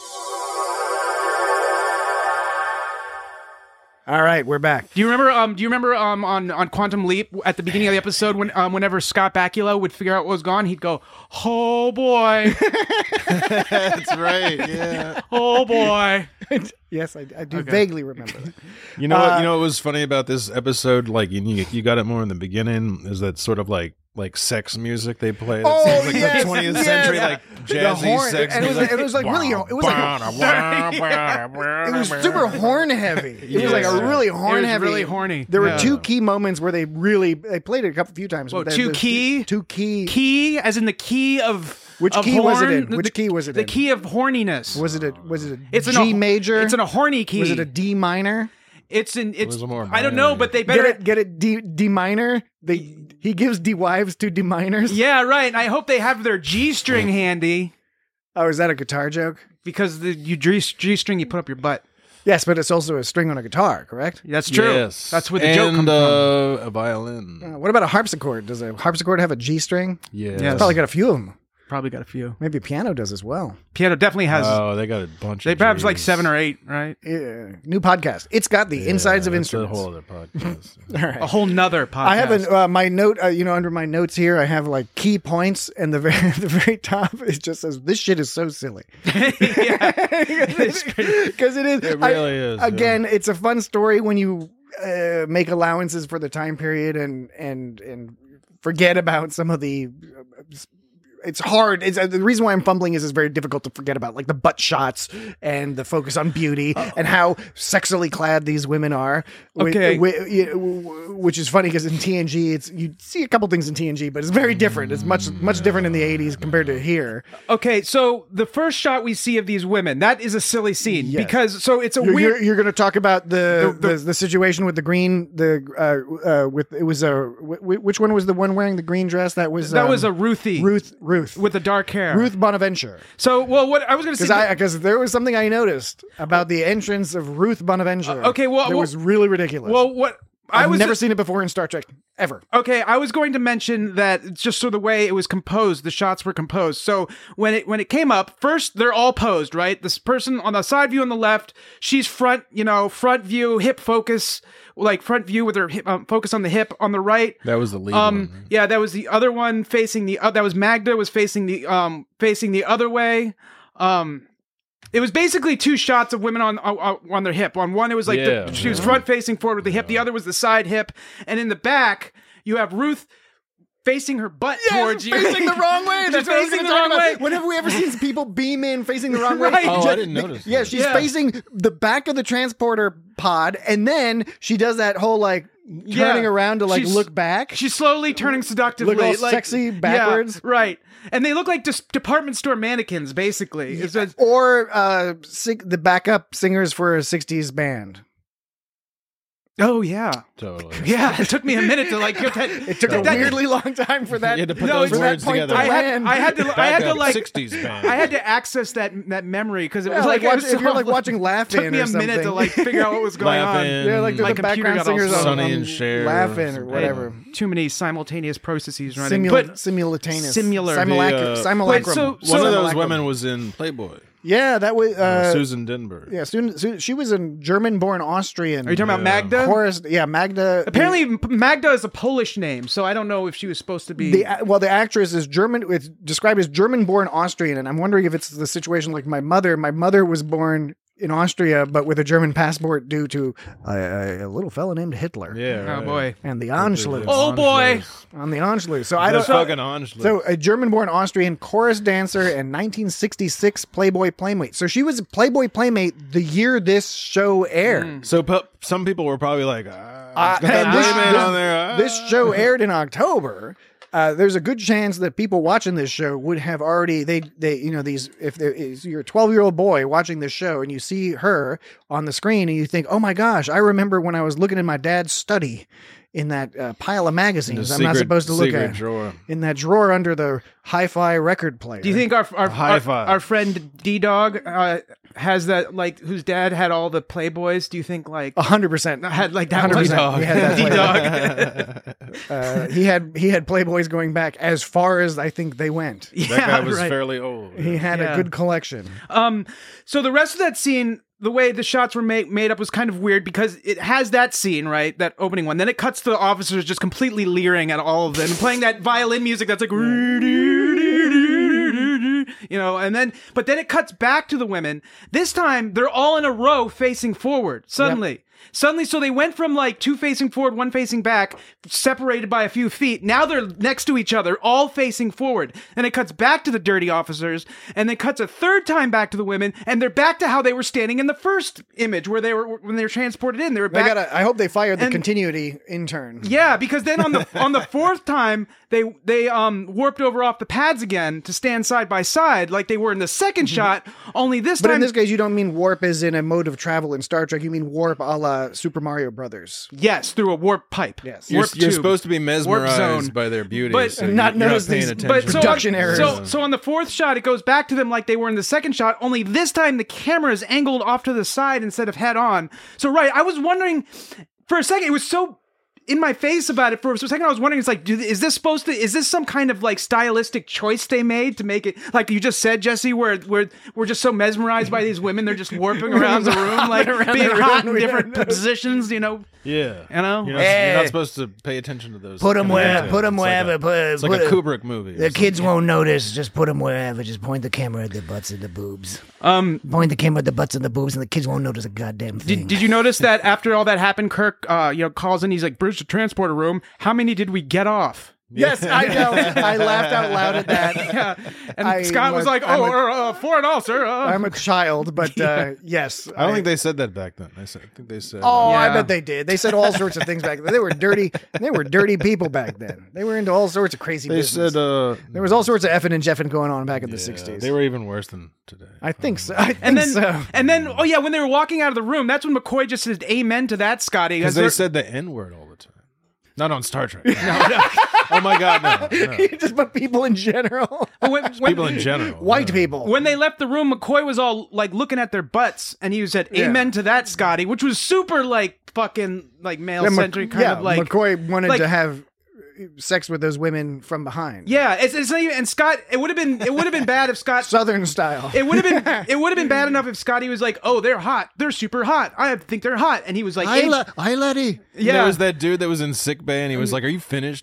All right, we're back. Do you remember? Um, do you remember? Um, on, on Quantum Leap at the beginning of the episode when um, whenever Scott Bakula would figure out what was gone, he'd go, "Oh boy, That's right. Yeah. oh boy." Yes, I, I do Okay. vaguely remember that. You know Uh, what? You know what was funny about this episode? Like you, you got it more in the beginning. Is that sort of like like sex music they play? That Oh, sounds like yes, the twentieth yes. century, like The jazzy horn, sex and it was, music. it was like really, it was like it was super horn heavy. It was like a Yeah. really It horn was heavy. really horny. There were Yeah. two key moments where they really they played it a couple few times. Whoa, but two the- key? two key. Key, as in the key of Which of key was it horn? in? The- Which the- key was it The in? key of horniness. Was it a was it a It's in G a major? It's in a horny key. Was it a D minor? It's in. It's. was a more I don't minor. know, but they Get better. it? Get it? D D minor. They he gives D wives to D minors. Yeah, right. And I hope they have their G string handy Oh, is that a guitar joke? because the you G string you put up your butt. Yes, but it's also a string on a guitar, correct? That's true. Yes. That's where the and, joke comes uh, a violin. Uh, what about a harpsichord? Does a harpsichord have a G string? Yes. Yes. Probably got a few of them. from. Probably got a few. Maybe a piano does as well. Piano definitely has. Oh, they got a bunch. they of perhaps like Gs. seven or eight, right? Yeah. New podcast. It's got the Yeah, insides of that's instruments. A whole other podcast. All right. A whole nother podcast. I have a, uh, my note, uh, you know, under my notes here, I have like key points, and the very, the very top it just says, "This shit is so silly." Because it is. It I- really is, Again, it's a fun story when you uh, make allowances for the time period and and and forget about some of the uh, it's hard. It's uh, the reason why I'm fumbling is it's very difficult to forget about, like the butt shots and the focus on beauty uh, and how sexily clad these women are. Okay, which, which is funny because in T N G, it's you see a couple things in T N G, but it's very different. It's much much different in the eighties compared to here. Okay, so the first shot we see of these women, that is a silly scene Yes. because so it's a You're, weird. you're, you're going to talk about the The- the, the- the situation with the green the uh, uh with it was a w- which one was the one wearing the green dress that was that um, was a Ruthie Ruth Ruth with the dark hair. Ruth Bonaventure. So, well, what I was going to Because say. I because there was something I noticed about the entrance of Ruth Bonaventure. Uh, okay, well- that well- was really ridiculous. well, what I I've was never seen it before in Star Trek ever. Okay, I was going to mention that just so the way it was composed, the shots were composed. So when it when it came up, first they're all posed, right? This person on the side view on the left, she's front, you know, front view, hip focus, like front view with her hip, um, focus on the hip. On the right, That was the lead um, one. yeah, that was the other one facing the. Uh, that was Magda was facing the um facing the other way. Um. It was basically two shots of women on on, on their hip. On one, it was like Yeah, the, she was yeah. front facing forward with the hip. The other was the side hip, and in the back, you have Ruth facing her butt towards you, facing the wrong way. She's That's what I was facing gonna the talk wrong about. way. Whenever we ever seen people beam in facing the wrong way, Right. Oh, ju- I didn't notice Yeah, that. she's Yeah. facing the back of the transporter pod, and then she does that whole like turning Yeah. around to like She's- look back. She's slowly turning seductively, Look all like, sexy yeah, backwards. right? And they look like just department store mannequins, basically. It's just- or uh, sig- the backup singers for a sixties band. oh yeah, Totally. yeah. It took me a minute to like get that. It took a that- weirdly long time for that. You had to put No, those for that words point together. to I had, land. I had to, I had to Backup like sixties band. I had to access that that memory because it Yeah, was like like, watch- it was if you're so- like watching Laugh took In me or a minute to something. like figure out what was going Laugh on. In. Yeah, like My the computer background got all singers on, Sonny on and Cher laughing or or whatever. Too many simultaneous processes running. Simul- but simultaneous, Similar. Simulac- The, uh, simulacrum. Wait, so- One so- of those Simulacrum. women was in Playboy. Yeah, that was uh, Susan Denberg. Yeah, Susan, Su- she was a German-born Austrian. Are you talking about Yeah. Magda? Chorus, yeah, Magda. Apparently, M- Magda is a Polish name, so I don't know if she was supposed to be. the well, the actress is German. It's described as German-born Austrian, and I'm wondering if it's the situation like my mother. My mother was born in Austria, but with a German passport due to a, a, a little fella named Hitler. Yeah. oh right. boy. And the Anschluss. Oh, boy. On the Anschluss. So I The don't fucking Anschluss. So a German-born Austrian chorus dancer and nineteen sixty-six Playboy Playmate. So she was a Playboy Playmate the year this show aired. So pu- some people were probably like, ah, Uh, it's got and that this, Playmate this- on there. ah. this show aired in October. Uh, there's a good chance that people watching this show would have already they they you know these if there is you're a twelve year old boy watching this show and you see her on the screen and you think, oh my gosh, I remember when I was looking in my dad's study in that uh, pile of The magazines I'm not secret- supposed to look secret at drawer. in that drawer under the hi-fi record player. Do you think our our High our, five. our friend D Dog uh, has that, like, whose dad had all the Playboys? Do you think like A hundred percent had like that one hundred one? percent. He had that D Playboy. Dog. Uh, he had he had Playboys going back as far as I think they went. Yeah, That guy was right. fairly old. He had Yeah. a good collection. Um, so the rest of that scene, the way the shots were made made up was kind of weird because it has that scene, right? That opening one. Then it cuts to the officers just completely leering at all of them, playing that violin music that's like, you know, and then, but then it cuts back to the women. This time, they're all in a row facing forward, suddenly. Suddenly, so they went from like two facing forward, one facing back, separated by a few feet. Now they're next to each other, all facing forward. And it cuts back to the dirty officers, and then cuts a third time back to the women, and they're back to how they were standing in the first image, where they were when they were transported in. They were They back. gotta, I hope they fired the and- continuity intern. Yeah, because then on the on the fourth time they they um warped over off the pads again to stand side by side like they were in the second shot. Only this But time, in this case, you don't mean warp as in a mode of travel in Star Trek. You mean warp a la Super Mario Brothers. yes, through a warp pipe. Yes. You're, warp you're tube. supposed to be mesmerized zone. by their beauty, But so not you're, you're notice not paying these- attention. But so Production on, errors. So, so on the fourth shot, it goes back to them like they were in the second shot. Only this time, the camera is angled off to the side instead of head on. So, right, I was wondering for a second. It was so in my face about it for a second. I was wondering, it's like, do, is this supposed to? Is this some kind of like stylistic choice they made to make it like you just said, Jesse? Where where we're just so mesmerized by these women, they're just warping around the room, like around being the hot room, in we different don't know. positions. You know, yeah, you know. You're not, you're not supposed to pay attention to those. Put 'em kind of where- details. put 'em It's like wherever, a- put- It's like put a a- Kubrick movie. or The kids something. won't notice. Just put them wherever. Just point the camera at the butts and the boobs. Um, Point the camera at the butts and the boobs, and the kids won't notice a goddamn thing. Did, did you notice that after all that happened, Kirk, uh, you know, calls in. He's like, "Bruce, the transporter room. How many did we get off?" Yes, I know. I laughed out loud at that. Yeah. And I- Scott was I'm a- like, I'm "Oh, a- uh, uh, four and all, sir." Uh. I'm a child, but uh, yes. I don't think they said that back then. I, said, I think they said. Oh, uh, I Yeah. bet they did. They said all sorts of things back then. They were dirty. They were dirty people back then. They were into all sorts of crazy they business. said. Uh, there was all sorts of effing and jeffing going on back in the yeah, sixties. They were even worse than today. I think so. I think And then, so. and then, oh yeah, when they were walking out of the room, that's when McCoy just said, "Amen to that, Scotty." Because they're- they said the N word all the time. Not on Star Trek. No, no. Oh my God, no. no. Just but people in general, when, when- People in general. white no. people. when they left the room, McCoy was all like looking at their butts, and he said, "Amen to that, Scotty," which was super like fucking like male Yeah, Mc- centric kind yeah, of like. McCoy wanted like- to have sex with those women from behind. Yeah, it's, it's not even, and Scott. It would have been it would have been bad if Scott. Southern style. It would have been it would have been bad enough if Scotty was like, "Oh, they're hot. They're super hot. I think they're hot," and he was like, Hi, "Hey, la- hi, laddie. yeah." There was that dude that was in sick bay, and he was like, "Are you finished?"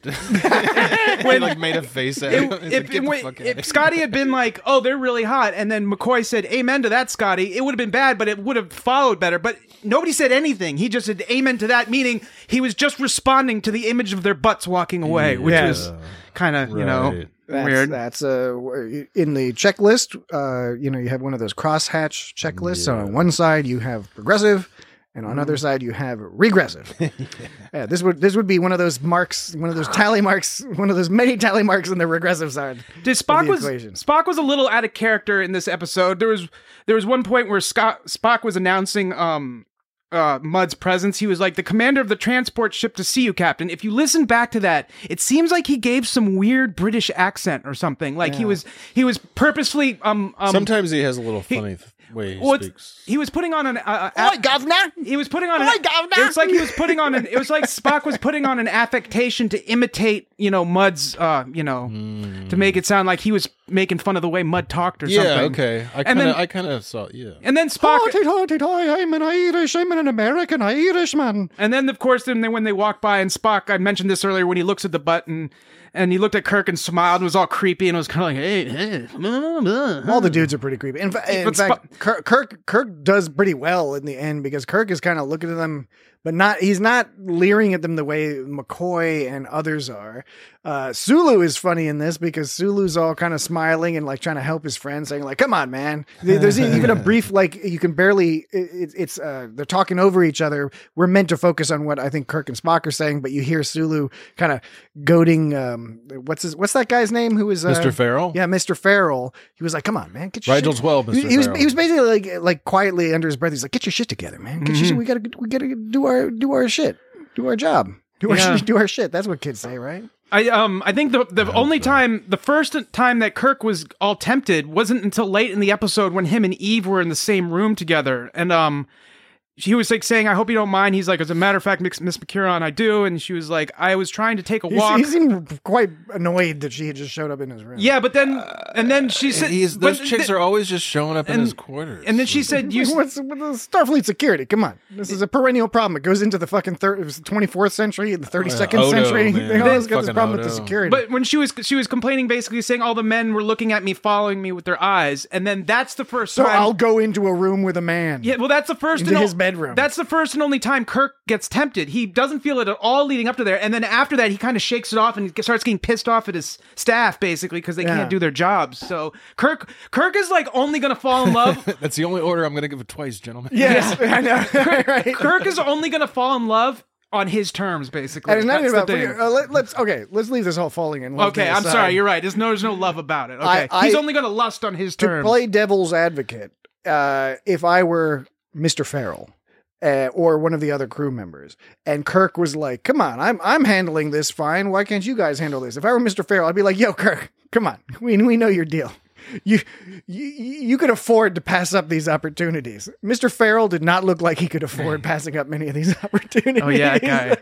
He like made a face at him. If, He's if, like, "Get the if- fuck if outta here." Scotty had been like, "Oh, they're really hot," and then McCoy said, "Amen to that, Scotty," it would have been bad, but it would have followed better. But nobody said anything. He just said, "Amen to that," meaning he was just responding to the image of their butts walking away, which Yeah. is kind of you know Right. That's, weird. That's uh, in the checklist. Uh, you know, you have one of those crosshatch checklists. So on one side you have progressive, and on the other side you have regressive. yeah, this would this would be one of those marks, one of those tally marks, one of those many tally marks on the regressive side. Did Spock the was equation. Spock was a little out of character in this episode. There was there was one point where Scott Spock was announcing um uh Mudd's presence. He was like, "The commander of the transport ship to see you, Captain." If you listen back to that, it seems like he gave some weird British accent or something. Like he Yeah. was he was purposefully um um Sometimes he has a little funny th- way he well, it's- speaks. he was putting on an uh, uh, Oi, governor! he was putting on an, Oi, governor! it was like he was putting on an it was like Spock was putting on an affectation to imitate, you know, Mudd's uh you know to make it sound like he was making fun of the way Mudd talked or Yeah, something. okay. I And kind then- of, I kind of saw. Yeah. And then Spock Hoity, hoity, hoity, I'm an Irish, I'm an American Irishman. And then, of course, then they, when they walk by and Spock, I mentioned this earlier, when he looks at the button and he looked at Kirk and smiled and was all creepy and was kind of like, "Hey, hey, blah, blah." All the dudes are pretty creepy. In, fa- in But fact, Kirk, Kirk Kirk does pretty well in the end because Kirk is kind of looking at them, but not he's not leering at them the way McCoy and others are. Uh, Sulu is funny in this because Sulu's all kind of smiling and like trying to help his friend, saying like, "Come on, man." There- There's even a brief like you can barely. It, it's uh, they're talking over each other. We're meant to focus on what I think Kirk and Spock are saying, but you hear Sulu kind of goading. Um, what's his? What's that guy's name? Who is uh, Mister Farrell? Yeah, Mister Farrell. He was like, "Come on, man, get your Rigel shit." twelve, He, Mister he was Farrell. he was basically like like quietly under his breath. He's like, "Get your shit together, man. Get your shit. We gotta we gotta do our do our shit, do our job, do our Yeah. shit, do our shit." That's what kids say, right? I um I think the the only time the first time that Kirk was all tempted wasn't until late in the episode when him and Eve were in the same room together, and um he was like saying, "I hope you don't mind." He's like, "As a matter of fact, Miss Miss McCurran, I do." And she was like, "I was trying to take a He, walk." he seemed quite annoyed that she had just showed up in his room. Yeah, but then and then she said, He's, those but chicks th- are always just showing up in and- his quarters. And then she said, "You." What's with the Starfleet security? Come on, this is a perennial problem. It goes into the fucking thir- it was the twenty-fourth century and the thirty-second Odo, century. man. They always got this Fucking problem with the Odo. security. But when she was she was complaining, basically saying all the men were looking at me, following me with their eyes, and then that's the first so time. I'll go into a room with a man. Yeah, well, that's the first Into and his o- bedroom. That's the first and only time Kirk gets tempted. He doesn't feel it at all leading up to there, and then after that, he kind of shakes it off and he starts getting pissed off at his staff, basically, because they Yeah. can't do their jobs. So Kirk, Kirk is like only gonna fall in love. That's the only order I'm going to give it twice, gentlemen. Yes, I know. Right. Kirk is only gonna fall in love on his terms, basically. And it's not That's even the about. thing. Uh, let, let's okay. Let's leave this whole falling in love. Okay, thing I'm aside. sorry. You're right. There's no, there's no love about it. Okay, I- I- he's only gonna lust on his To terms. play devil's advocate, uh, if I were Mister Farrell uh, or one of the other crew members, and Kirk was like, "Come on, I'm I'm handling this fine. Why can't you guys handle this?" If I were Mister Farrell, I'd be like, "Yo, Kirk, come on, we we know your deal. You you you could afford to pass up these opportunities." Mister Farrell did not look like he could afford passing up many of these opportunities. Oh yeah, guy.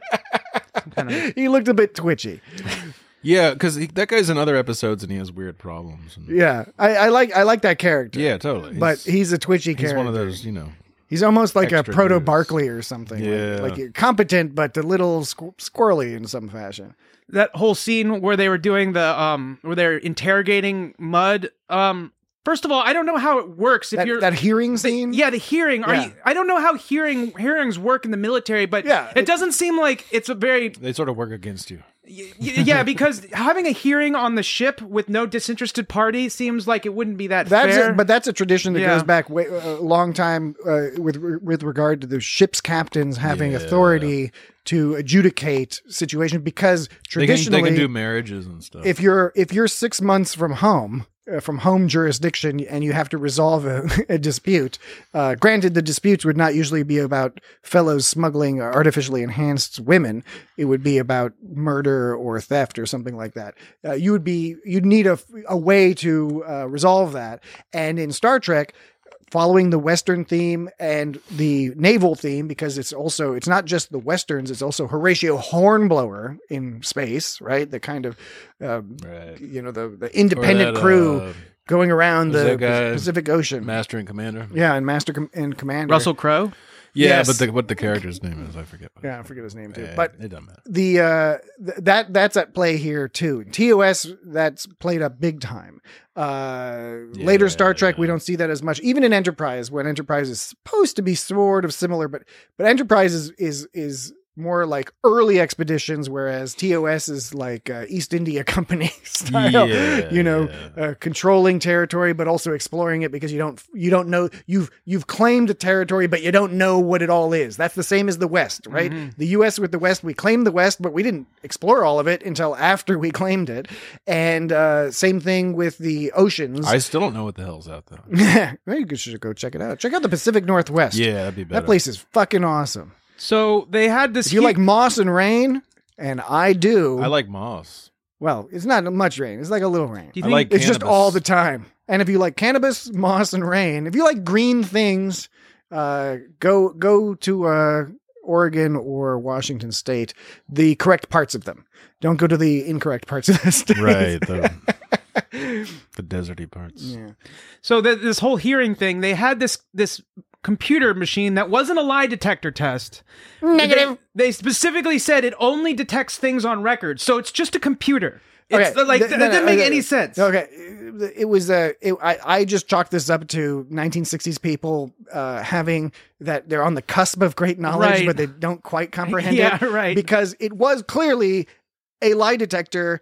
Kinda- He looked a bit twitchy. Yeah, because that guy's in other episodes and he has weird problems. And, Yeah, I, I like I like that character. yeah, totally. but he's a twitchy he's character. one of those, you know. He's almost like a extra proto dudes. Barkley or something. Like- Yeah. Like, you're competent, but a little squ- squirrely in some fashion. that whole scene where they were doing the um where they're interrogating Mudd. Um, first of all, I don't know how it works if That, you're that hearing scene? yeah the hearing. Are Yeah. you? I don't know how hearing hearings work in the military, but Yeah, it, it- doesn't seem like it's a very They sort of work against you. Y- y- yeah, because having a hearing on the ship with no disinterested party seems like it wouldn't be that That's fair. a, but that's a tradition that Yeah. goes back way, a long time uh, with with regard to the ship's captains having Yeah. authority to adjudicate situations because They can, traditionally they can do marriages and stuff. if you're if you're six months from home uh, from home jurisdiction and you have to resolve a, a dispute, uh, granted the disputes would not usually be about fellows smuggling artificially enhanced women. It would be about murder or theft or something like that. Uh, you would be you'd need a, a way to uh, resolve that. And in Star Trek, following the Western theme and the naval theme, because it's also, it's not just the Westerns, it's also Horatio Hornblower in space, right? The kind of, uh, right. you know, the, the independent Or that, crew uh, going around who's the that guy? Pacific Ocean. Master and Commander. Yeah, and Master Com- and Commander. Russell Crowe. Yeah, Yes. but the, what the character's name is, I forget. What Yeah, I forget his name too. Yeah, But it doesn't matter. the uh th- that that's at play here too. In T O S, that's played up big time. Uh later Yeah, Star Trek, we yeah. don't see that as much. Even in Enterprise, when Enterprise is supposed to be sort of similar, but but Enterprise is is is more like early expeditions, whereas T O S is like uh, East India Company style, Yeah, you know, yeah. uh, controlling territory, but also exploring it because you don't, you don't know, you've, you've claimed a territory, but you don't know what it all is. That's the same as the West, right? The U S with the West, we claimed the West, but we didn't explore all of it until after we claimed it. And uh, same thing with the oceans. I still don't know what the hell's out there. Well, you should go check it out. Check out the Pacific Northwest. Yeah, that'd be better. That place is fucking awesome. So they had this. If you hu- like moss and rain, and I do, I like moss. well, it's not much rain. It's like a little rain. Do you I think like It's just cannabis. all the time. And if you like cannabis, moss, and rain, if you like green things, uh, go go to uh, Oregon or Washington State, the correct parts of them. Don't go to the incorrect parts of the state. Right. The, the deserty parts. Yeah. So th- this whole hearing thing, they had this this computer machine that wasn't a lie detector test. Negative. They, they specifically said it only detects things on record, so it's just a computer. It's Okay, like th- that no, doesn't no, make okay. any sense. Okay, it was uh, it, I I just chalked this up to nineteen sixties people uh, having that they're on the cusp of great knowledge, Right. but they don't quite comprehend Yeah, it. right. Because it was clearly a lie detector.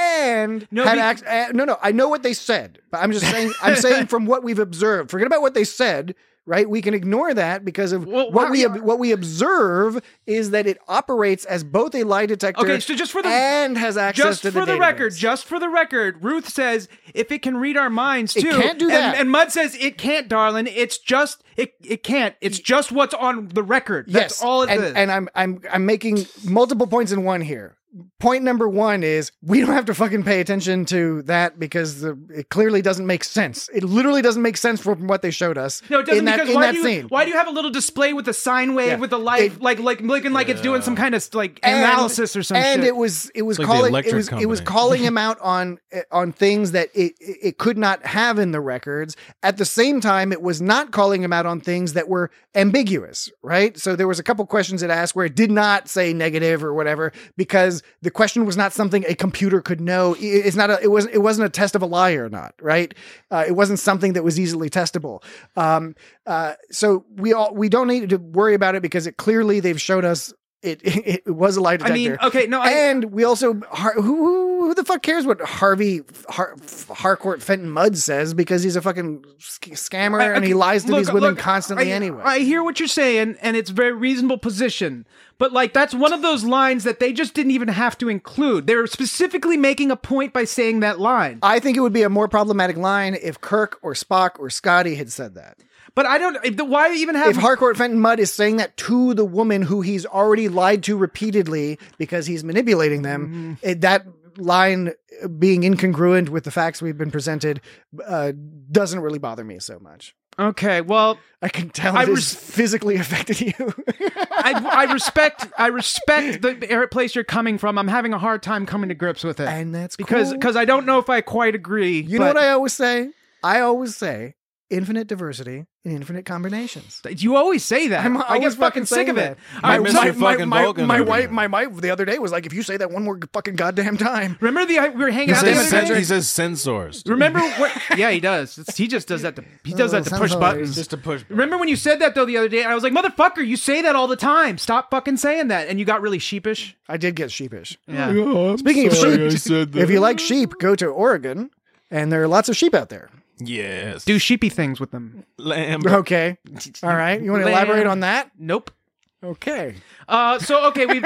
And No, had be- ac- uh, no, no. I know what they said, but I'm just saying. I'm saying from what we've observed. Forget about what they said. Right, we can ignore that because of Well, what why- we ob- what we observe is that it operates as both a lie detector Okay, so just for the- and has access Just to for the the record, database. just for the record, Ruth says if it can read our minds It too. can't do and- that. And, Mud says it can't, darling. It's just it. It can't. It's just what's on the record. That's Yes, all it and, is. and I'm I'm I'm making multiple points in one here. Point number one is we don't have to fucking pay attention to that because the, it clearly doesn't make sense. It literally doesn't make sense from what they showed us. No, it doesn't in that, because in why that do you scene. why do you have a little display with a sine wave Yeah. with a light It- like like looking like it's doing some kind of like And- analysis or some and shit? it was it was Like the calling it electric was it was company. calling him out on on things that it it could not have in the records. At the same time, it was not calling him out on things that were ambiguous, right? So there was a couple questions it asked where it did not say negative or whatever because the question was not something a computer could know. It- It's not a it wasn't it wasn't a test of a lie or not, right? Uh, it wasn't something that was easily testable. Um, uh, so we all we don't need to worry about it because it clearly they've showed us. It, it it was a lie detector. I mean, okay, no, I, and we also Har- who, who who the fuck cares what Harvey Har- Harcourt Fenton Mudd says because he's a fucking sc- scammer I- and he okay, lies to look, these women look, constantly I, anyway. I hear what you're saying, and it's a very reasonable position. But like that's one of those lines that they just didn't even have to include. They were specifically making a point by saying that line. I think it would be a more problematic line if Kirk or Spock or Scotty had said that. But I don't. if the- Why even have? If Harcourt Fenton Mudd is saying that to the woman who he's already lied to repeatedly because he's manipulating them, it, that line being incongruent with the facts we've been presented uh, doesn't really bother me so much. okay, well, I can tell I it res- has physically affected you. I, I respect. I respect the air- place you're coming from. I'm having a hard time coming to grips with it, And that's because cool. because I don't know if I quite agree. You know what I always say? I always say infinite diversity and infinite combinations. You always say that. I'm I always get fucking sick saying of it. that. My I- Mister my, fucking my, Vulcan my over wife, here. my wife the other day was like, if you say that one more fucking goddamn time. Remember the we were hanging He out the says, other sen- day? he says sensors. Remember what? Yeah, he does. It's- he just does that. To, he does Oh, that to push sensors. buttons. Just to push. Remember when you said that though the other day? And I was like, "Motherfucker, you say that all the time. Stop fucking saying that." And you got really sheepish. I did get sheepish. Yeah. Speaking sorry of I sheep, said that. if you like sheep, go to Oregon, and there are lots of sheep out there. Yes. Do sheepy things with them. lamb. Okay. All right. You want to Lamb. elaborate on that? Nope. Okay. Uh, so okay, we.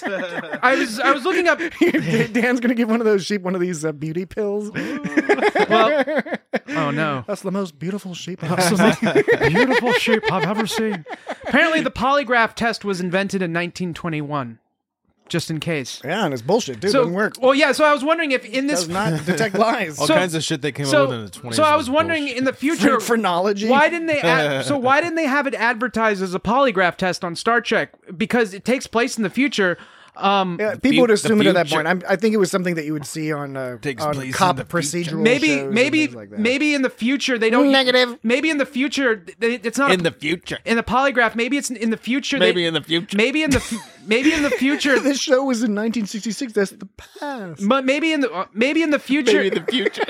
I was I was looking up. Dan's going to give one of those sheep one of these uh, beauty pills. Well, oh no. That's the most beautiful sheep. I've Beautiful sheep I've ever seen. Apparently, the polygraph test was invented in nineteen twenty-one. Just in case. Yeah, and it's bullshit, dude. So, Doesn't work. well, yeah. So I was wondering if in this. Does not detect lies. All So- kinds of shit they came so, up with in the twenties. so I was wondering in the future. For phrenology. Why didn't they? Ad- so why didn't they have it advertised as a polygraph test on Star Trek? Because it takes place in the future. Um, Yeah, people would the assume it at that future- point. I'm, I think it was something that you would see on, uh, Takes on place in cop the future. procedural maybe, shows and maybe, things like that. maybe in the future they don't. Negative. Maybe in the future they- it's not in a, the future. in the polygraph. Maybe it's in the future. Maybe they, in the future. Maybe in the fu- maybe in the future. This show was in nineteen sixty-six. That's the past. But maybe in the uh, maybe in the future. Maybe in the future.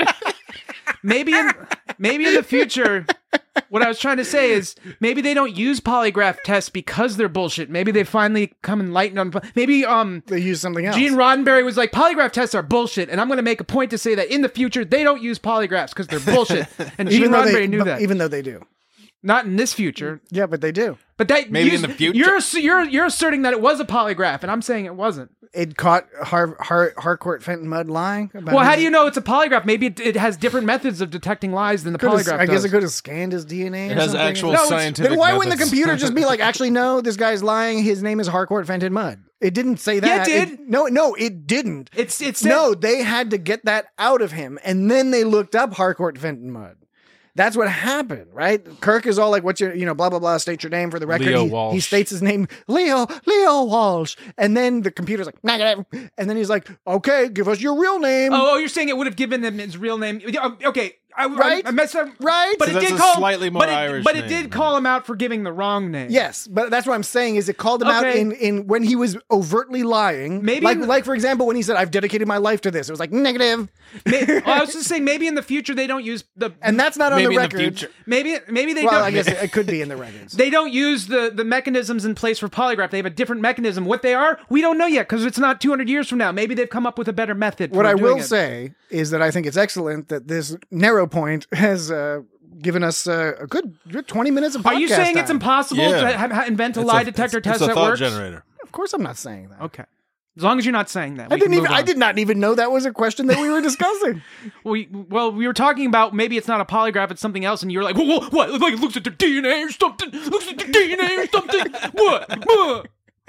maybe in maybe in the future. What I was trying to say is maybe they don't use polygraph tests because they're bullshit. Maybe they finally come enlightened on. Maybe um. They use something else. Gene Roddenberry was like, polygraph tests are bullshit, and I'm going to make a point to say that in the future they don't use polygraphs because they're bullshit. And Gene even though Roddenberry they, knew but that. Even though they do. Not in this future, Yeah, but they do. but that Maybe you- in the future. You're you're you're asserting that it was a polygraph, and I'm saying it wasn't. It caught Har- Har- Harcourt Fenton Mudd lying. About Well, how his- do you know it's a polygraph? Maybe it, it has different methods of detecting lies than the Could have- polygraph I guess does. it could have scanned his D N A. It or has something. actual No, it's- scientific Then why wouldn't the methods. computer just be like, actually, no, this guy's lying. His name is Harcourt Fenton Mudd. It didn't say that. Yeah, it did. no, no, it didn't. It's it said, No, they had to get that out of him, and then they looked up Harcourt Fenton Mudd. That's what happened, right? Kirk is all like, "What's your, you know, blah blah blah. State your name for the record." Leo he, Walsh. he states his name, Leo, Leo Walsh, and then the computer's like, negative, and then he's like, "Okay, give us your real name." Oh, oh, you're saying it would have given him his real name? Yeah, Okay, I, Right? I, I messed up. Right? But So it that's did a call slightly more but it, Irish But it name, did then. call him out for giving the wrong name. Yes, but that's what I'm saying is it called him out Okay. in, in when he was overtly lying. Maybe like in the- like for example when he said I've dedicated my life to this. It was like negative. May, oh, I was just saying maybe in the future they don't use the And that's not on Maybe the in the record. future. maybe maybe they Well, don't. I guess it, it could be in the records. They don't use the, the mechanisms in place for polygraph. They have a different mechanism. What they are, we don't know yet because it's not two hundred years from now. Maybe they've come up with a better method. What for I doing will it. say is that I think it's excellent that this narrow point has uh, given us uh, a good, good twenty minutes of podcast Are you saying it's time. impossible Yeah. to ha- ha- invent a It's lie a- detector it's, test it's a that thought works? generator. Of course, I'm not saying that. Okay. As long as you're not saying that. I we didn't can even. move I on. did not even know that was a question that we were discussing. We, well, we were talking about maybe it's not a polygraph, it's something else, and you were like, whoa, whoa, what? Like, it looks at the D N A or something. Looks at the D N A or something. What? What?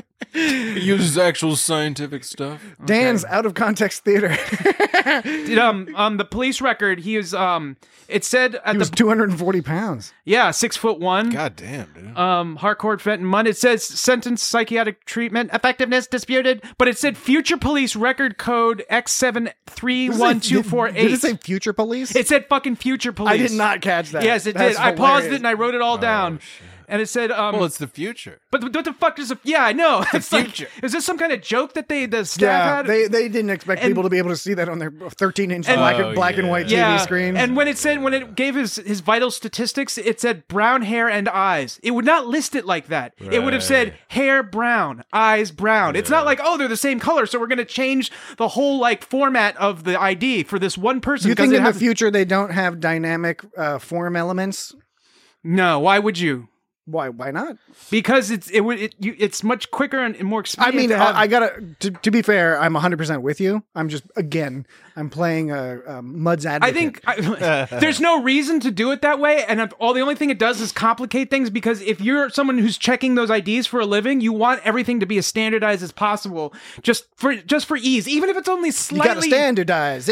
It uses actual scientific stuff. Dan's out of context theater. Did, um, um, the police record, he was, um, it said at He was the, two hundred forty pounds. yeah, six foot one. God damn, dude. Um, Harcourt Fenton Mudd. It says sentence psychiatric treatment effectiveness disputed, but it said future police record code X seven three one two four Did, did eight. it say future police? It said fucking future police. I did not catch that. Yes, it That's did. I paused hilarious. it and I wrote it all down. And it said, um, well, it's the future. but what the fuck is a, yeah, I know. It's like, future. is this some kind of joke that they, the staff Yeah, had? they they didn't expect And- people to be able to see that on their thirteen inch And- black, Oh, black and yeah. white yeah, T V screens. and when it said, when it gave his, his vital statistics, it said brown hair and eyes. It would not list it like that. It would have said Right. hair brown, eyes brown. It's not like, oh, they're the same color, so we're going to change the whole like format of the I D for this one person. you 'cause think it in the has- future they don't have dynamic uh, form elements? No, why would you? Why? Why not? Because it's it would it, you, it's much quicker and, and more I expedient. mean, to have- I, I gotta. To, to be fair, I'm one hundred percent with you. I'm just again, I'm playing a, a Mud's I advocate. think I, there's no reason to do it that way, and if, all the only thing it does is complicate things. Because if you're someone who's checking those I Ds for a living, you want everything to be as standardized as possible, just for just for ease, even if it's only you slightly. gotta standardize it.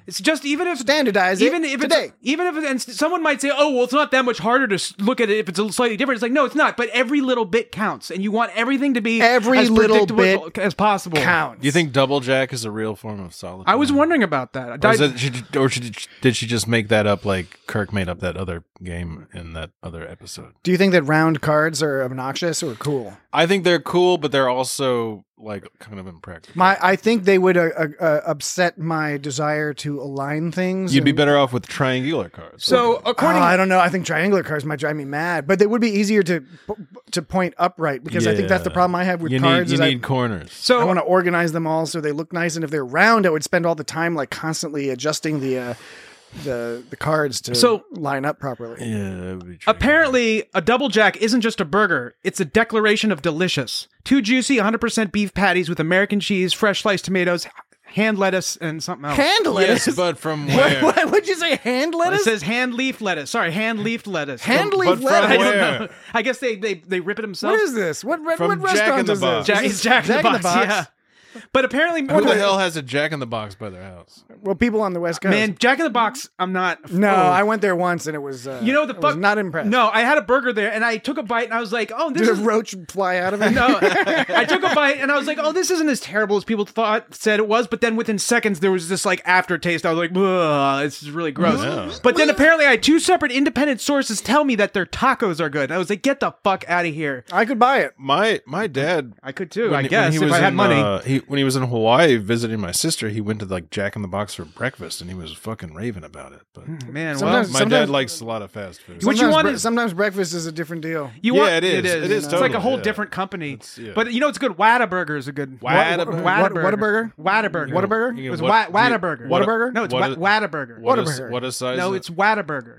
It's just even if Standardize it even if today. it's even if it, and someone might say, "Oh, well, it's not that much harder to s- look at it if it's a slightly different." It's like, no, it's not. But every little bit counts, and you want everything to be Every as little predictable bit as possible. Counts. Do you think Double Jack is a real form of solitaire? I was wondering about that. Or, I, is it, she, or she, did she just make that up like Kirk made up that other game in that other episode? Do you think that round cards are obnoxious or cool? I think they're cool, but they're also like kind of impractical. My, I think they would uh, uh, uh, upset my desire to align things. You'd be and- better off with triangular cards. so Oh, according, I don't know. I think triangular cards might drive me mad, but they would be easier to to point upright because I think that's the Yeah. problem I have with you cards. Need, is you I, need corners. so I want to organize them all so they look nice, and if they're round, I would spend all the time like constantly adjusting the uh, the the cards to So- line up properly. Yeah, that would be true. apparently, a double jack isn't just a burger; it's a declaration of delicious. Two juicy, one hundred percent beef patties with American cheese, fresh sliced tomatoes, hand lettuce, and something else. Hand lettuce. Yes, but from What, where? what would you say? Hand It lettuce? says hand leaf lettuce. Sorry, hand leaf lettuce. Hand From- leaf but from lettuce. I don't where? know. I guess they they they rip it themselves. What is this? What, what, From what Jack restaurant in the is Box. this? Jack, Is it's this Jack, in the Box. Box? Yeah. But apparently, Who the hell has a Jack in the Box by their house? Well, people on the West Coast. man, Jack in the Box. I'm not. no, oh. I went there once and it was. Uh, You know the I was fuck. not impressed. No, I had a burger there, and I took a bite, and I was like, "Oh, this Did a is." roach fly out of it? No, I took a bite and I was like, "Oh, this isn't as terrible as people thought said it was." But then within seconds, there was this like aftertaste. I was like, "Ugh, this is really gross." Yeah. But then apparently, I had two separate independent sources tell me that their tacos are good. I was like, "Get the fuck out of here!" I could buy it. My my dad. I could too, when I he- guess, when he if was I had in, money. uh, he when he was in Hawaii visiting my sister, he went to like Jack in the Box for breakfast, and he was fucking raving about it. But Man, well, Sometimes- my sometimes- dad likes a lot of fast food. What you Sometimes want bre- is- sometimes breakfast is a different deal. you Yeah, want it is. It is. It is It's like a totally, whole yeah. different company. It's- yeah. But you know, it's good. Whataburger is a good. Whataburger? Whataburger. Whataburger? Whataburger. Whataburger? You It was know, Wa- what- do you- Whataburger. what- Whataburger? No, it's what Wa- is- Whataburger. What is, Whataburger. what is size? No, of- it's Whataburger.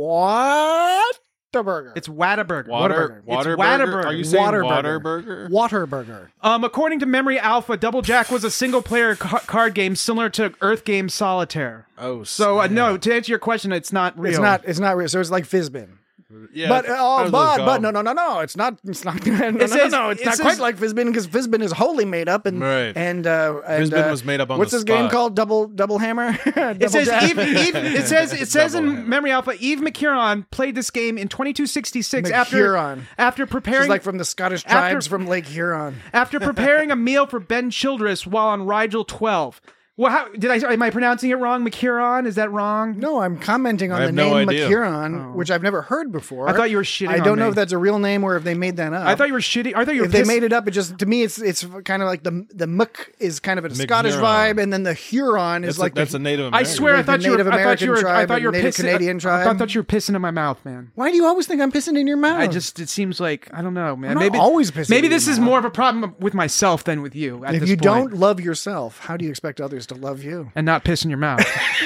What? The burger. It's Whataburger. water. It's Water. Whataburger. Are you saying Waterburger. water burger? Waterburger. Um, according to Memory Alpha, Double Jack was a single-player ca- card game similar to Earth Game Solitaire. Oh, So uh, snap. no, to answer your question, it's not real. It's not. It's not real. So it's like Fizbin. Yeah, but that's- oh, that's what it's but but called. no no no no. It's not. It's not. No, no, It says- no, no. It's it not says- quite like Fizbin because Fizbin is wholly made up and Right. and uh, and Fizbin uh, was made up on what's the this game spot. called? Double double hammer. It says Eve, Eve, it says it says Double in hammer. Memory Alpha, Eve McCurron played this game in twenty-two sixty-six after McHuron. after She's preparing like from the Scottish after- tribes from Lake Huron. after preparing a meal for Ben Childress while on Rigel twelve. Well, how did I? Am I pronouncing it wrong? McHuron? Is that wrong? No, I'm commenting on I the have no name idea. McHuron, which I've never heard before. I thought you were shitting I on don't know me. if that's a real name or if they made that up. I thought you were shitty. I thought you were. if they piss- made it up, it just to me it's it's kind of like the the Mc is kind of a Scottish McHuron. vibe, and then the Huron is That's, like a, that's the, a Native I American. swear, I Like the thought you were. Native I thought American you were. I tribe thought you were and Native pissing. Canadian I tribe. thought you were pissing in my mouth, man. Why do you always think I'm pissing in your mouth? I just. It seems like I don't know, man. I'm not maybe always pissing Maybe in this your is mouth. more of a problem with myself than with you. At if this you point. don't love yourself, how do you expect others to love you? and not piss in your mouth.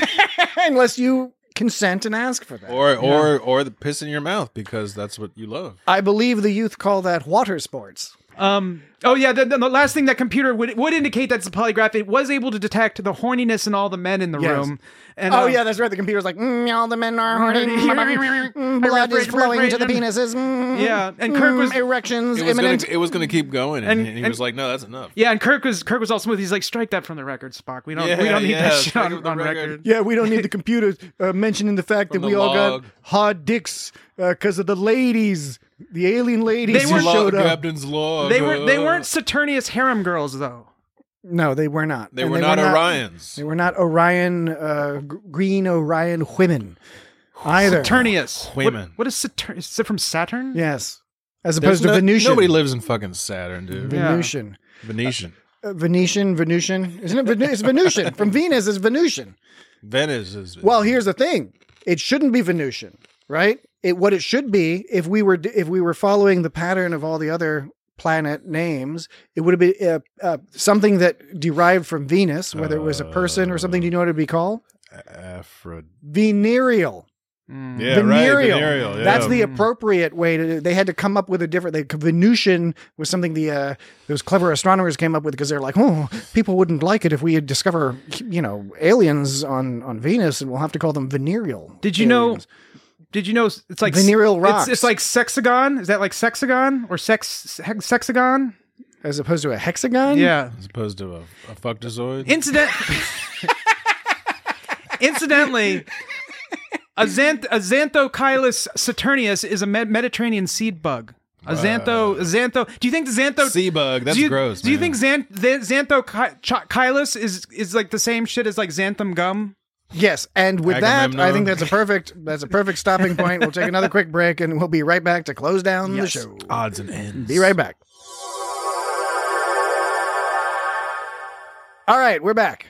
Unless you consent and ask for that. or or or the piss in your mouth because that's what you love. I believe the youth call that water sports. Um. Oh yeah. The, the last thing that computer would would indicate that's a polygraph. It was able to detect the horniness in all the men in the Yes. room. And Oh um, yeah, that's right. The computer's like, mm, all the men are horny. Mm, blood is flowing to the penises. Mm, Yeah, and Kirk mm, was- erections It was gonna, imminent. it was gonna keep going, and, And- he, he and- was like, "No, that's enough." Yeah, and Kirk was Kirk was all smooth. He's like, strike that from the record, Spock. We don't we Yeah, don't need yeah, that shit strike on, it from the on record. record. Yeah, we don't need the computer uh, mentioning the fact that From we the all log. got hard dicks because of the ladies, the alien ladies They who were- showed up. Captain's log. They were they uh, weren't Saturnius harem girls though. No, they were not. They And were not Orions. They were not Orion, uh, g- green Orion women either. Saturnius. Women. What, what is Saturn? Is it from Saturn? Yes, as There's opposed to no- Venusian. Nobody lives in fucking Saturn, dude. Yeah. Venusian. Venetian. Uh, Venetian, Venusian. Isn't it? Venu- it's Venusian. From Venus is Venusian. Venice is. Well, here's the thing. It shouldn't be Venusian, right? It what it should be if we were if we were following the pattern of all the other planet names, it would have been uh, uh, something that derived from Venus, whether it was a person or something. Do you know what it'd be called? Aphrodite. Venereal. Mm. Yeah, right. Venereal. Venereal. Yeah. That's the appropriate way to. They had to come up with a different. They, Venusian was something the uh, those clever astronomers came up with because they're like, oh, people wouldn't like it if we had discover, you know, aliens on on Venus, and we'll have to call them venereal. Did you know? aliens. Did you know it's like Venereal it's- rocks. It's, like sexagon. Is that like sexagon or sex hex- sexagon? As opposed to a hexagon? Yeah. As opposed to a, a fuctozoid. Incident. Incidentally, a, xanth- a Xanthocylus saturnius is a med- Mediterranean seed bug. A xantho, a xantho. Do you think the xantho Sea bug. That's do you, gross. Do you man. think xanth- the Xanthocylus is is like the same shit as like xanthan gum? Yes, and with that, Agamemnon. I think that's a perfect that's a perfect stopping point. We'll take another quick break, and we'll be right back to close down Yes. the show. odds and ends? Be right back. All right, we're back.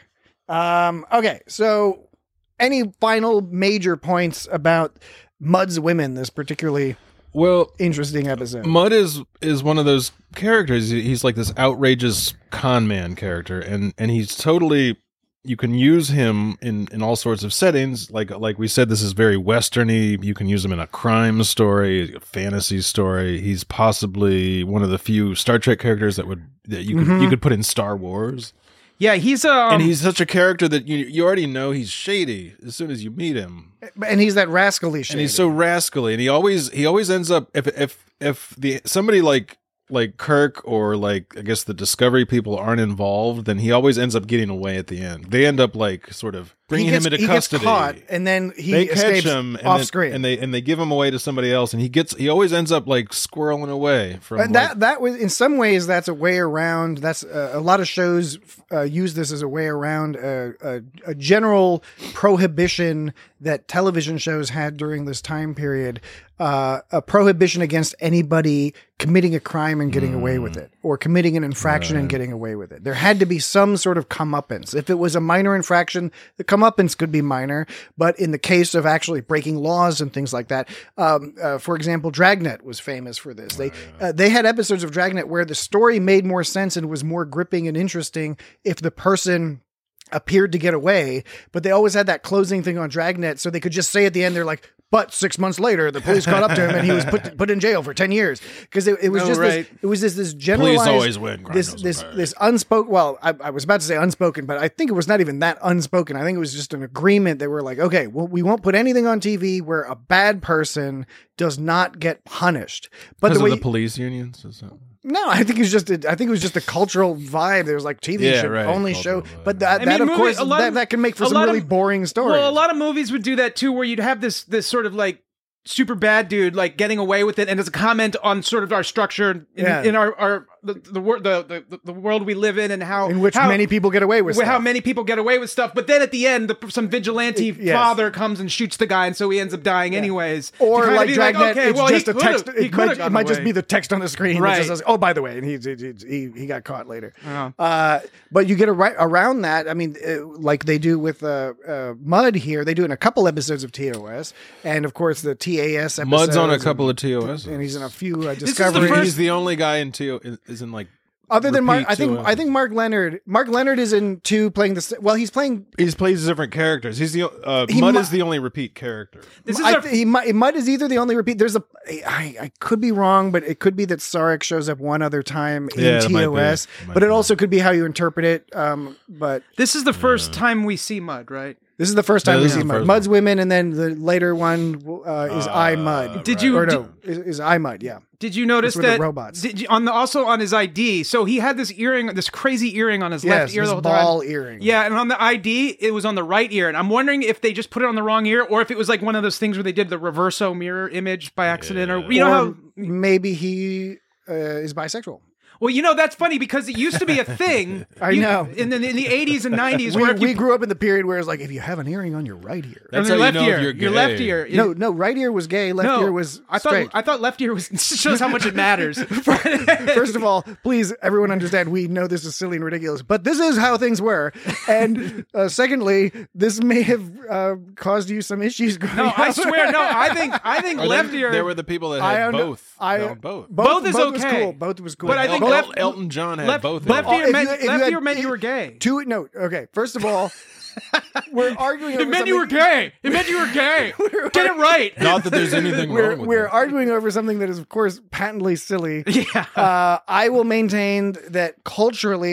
Um, okay, so any final major points about Mud's women? This particularly Well, interesting episode. Mud is is one of those characters. He- He's like this outrageous con man character, and and he's totally. You can use him in, in all sorts of settings. Like like we said, this is very westerny. You can use him in a crime story, a fantasy story. He's possibly one of the few Star Trek characters that would that you could Mhm. you could put in Star Wars. Yeah, he's a. Um, And he's such a character that you you already know he's shady as soon as you meet him. And he's that rascally shit. And he's so rascally, and he always he always ends up if if if the somebody like like Kirk or like I guess the Discovery people aren't involved, then he always ends up getting away at the end. They end up like sort of bringing he gets, him into he custody. Gets caught, and then he they catch escapes him and off then- screen. and they and they give him away to somebody else, and he gets he always ends up like squirreling away from And like, that that was in some ways that's a way around. That's uh, a lot of shows uh, use this as a way around a, a, a general prohibition that television shows had during this time period. Uh, a prohibition against anybody committing a crime and getting away with it, or committing an infraction and getting away with it. There had to be some sort of comeuppance. If it was a minor infraction, the comeuppance could be minor. But in the case of actually breaking laws and things like that, um, uh, for example, Dragnet was famous for this. They uh, they had episodes of Dragnet where the story made more sense and was more gripping and interesting if the person appeared to get away, but they always had that closing thing on Dragnet, so they could just say at the end, they're like, but six months later, the police caught up to him and he was put put in jail for ten years because it, it was Oh, just right. this, it was this this generalized always win, crime this doesn't this pay. this unspoken. Well, I, I was about to say unspoken, but I think it was not even that unspoken. I think it was just an agreement that we're like, okay, well, we won't put anything on T V where a bad person does not get punished. But because the of way the police unions. Is that- no, I think it was just a, I think it was just a cultural vibe. There was like T V Yeah, should right, only show, cultural vibe. but that, I that mean, of movie- course a lot that, of- that can make for a some lot really of- boring stories. Well, a lot of movies would do that too, where you'd have this this sort of like super bad dude like getting away with it, and as a comment on sort of our structure in, Yeah. in our our the the, wor- the the the world we live in, and how in which how, many people get away with how stuff. many people get away with stuff. But then at the end, the, some vigilante Yes. father comes and shoots the guy, and so he ends up dying anyways. To Or kind of like be Dragnet, okay, it's well, just he a text. could've- he It could've might, it gotten might just away. be the text on the screen that Right. just says, "Oh, by the way," and he he he, he got caught later. Yeah. Uh, but you get a right around that. I mean, uh, like they do with uh, uh, Mud here. They do in a couple episodes of T O S, and of course the T A S episodes. Mud's on a and- couple of T O S, and he's in a few uh, is the Discovery. first- He's the only guy in T O is in like. Other than Mark, repeat I think T O S. I think Mark Leonard. Mark Leonard is in two playing the. s- Well, he's playing. He plays different characters. He's the uh, He Mud mu- is the only repeat character. This is I our, th- he might. Mud is either the only repeat. There's a. I, I could be wrong, but it could be that Sarek shows up one other time in Yeah, it might T O S. be. It might But it be. also could be how you interpret it. Um, but this is the first time we see Mud, right? this is the first time Yeah, we this is see the Mud. first Mud's women, and then the later one uh, is I Mud. Did you- Or did- no, is, is I Mud? Yeah. Did you notice That's where the that robots. Did you, on the also on his I D? So he had this earring, this crazy earring on his Yes, left ear his the whole ball time. earring. Yeah, and on the I D, it was on the right ear, and I'm wondering if they just put it on the wrong ear, or if it was like one of those things where they did the reverso mirror image by accident, or you know or how. maybe he uh, is bisexual. Well, you know that's funny because it used to be a thing. I You- know. in the in the eighties and nineties, We, where if we you grew up in the period where it's like if you have an earring on your right ear. on That's your how you left know if ear, you're your gay. left ear. No, no, right ear was gay, left no, ear was I thought straight. I thought left ear was shows how much it matters. First of all, please, everyone understand, we know this is silly and ridiculous, but this is how things were. And uh, secondly, this may have uh, caused you some issues growing No, I up. swear, no. I think I think Or left there, ear. there were the people that I had under- both. I- No, both. Both is was okay. cool. Both was cool. But I think El- left- El- Elton John had left, both. left of them. ear if meant you- if you left had- ear meant you were gay. Two, no, okay. First of all, we're arguing over It meant you were something- gay. It meant you were gay. Get it right. Not that there's anything We're, wrong with we're that. arguing over something that is, of course, patently silly. Yeah. Uh, I will maintain that culturally,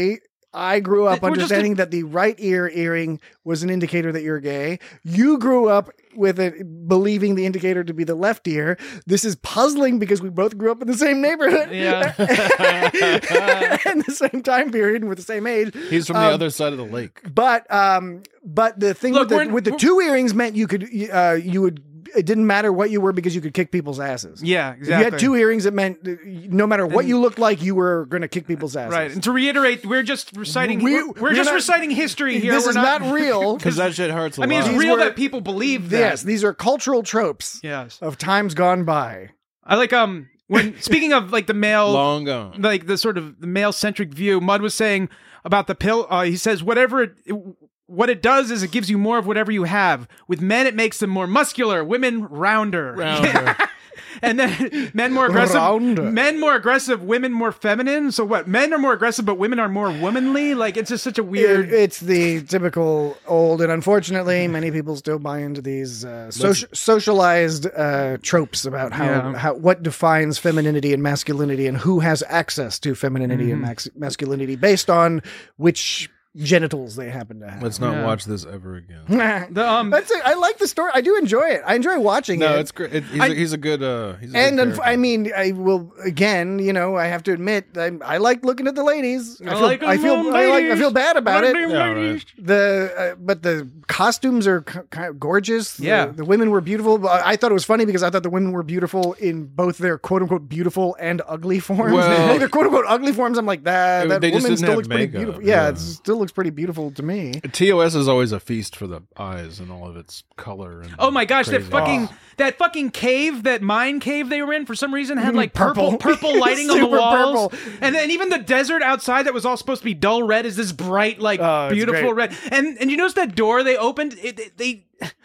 I grew up We're just understanding a- that the right ear earring was an indicator that you're gay. You grew up with it believing the indicator to be the left ear. This is puzzling because we both grew up in the same neighborhood. Yeah. in the same time period and we're the same age. He's from the Um, other side of the lake. But um, but the thing Look, with, we're- the, with the we're- two earrings meant you could uh, you would it didn't matter what you were because you could kick people's asses. Yeah, If exactly. you had two earrings, it meant uh, no matter what you looked like, you were going to kick people's asses. Right. And to reiterate, we're just reciting We- we're, we're we're just not- reciting history here. This We're is not, real. Because that shit hurts a I mean, lot. it's These real were- that people believe that. Yes, these are cultural tropes Yes. of times gone by. I like um when speaking of like the male Long gone. like the sort of the male centric view, Mud was saying about the pill. Uh, he says whatever it, it- what it does is it gives you more of whatever you have. With men, it makes them more muscular. Women, rounder. Rounder. And then men more aggressive. Rounder. Men more aggressive. Women more feminine. So what? Men are more aggressive, but women are more womanly. Like it's just such a weird. It- it's the typical old, and unfortunately, many people still buy into these uh, soci- socialized uh, tropes about how, Yeah. how what defines femininity and masculinity, and who has access to femininity Mm-hmm. and max- masculinity based on which genitals they happen to have. Let's not Yeah. watch this ever again. the um. That's it. I like the story. I do enjoy it. I enjoy watching No, it. it's great. It, he's, I- a, he's a good. Uh, he's a And good unf- character. I mean, I will again. You know, I have to admit, I, I like looking at the ladies. I I feel, like I feel, them I, like, I ladies. feel bad about it. Let them Yeah, ladies. right. The uh, but the costumes are k- kind of gorgeous. The- Yeah. the, women were beautiful. But I thought it was funny because I thought the women were beautiful in both their quote unquote beautiful and ugly forms. Well- like their quote unquote ugly forms, I'm like that. They- That they just woman didn't still have looks pretty makeup, beautiful. Yeah, yeah. it still looks pretty beautiful to me. T O S is always a feast for the eyes and all of its color. And Oh my gosh, that crazy. fucking that fucking cave, that mine cave they were in for some reason had like purple Purple. purple lighting on the Super walls. purple. And then even the desert outside that was all supposed to be dull red is this bright like Oh, it's beautiful great. red. And and you notice that door they opened it, it- they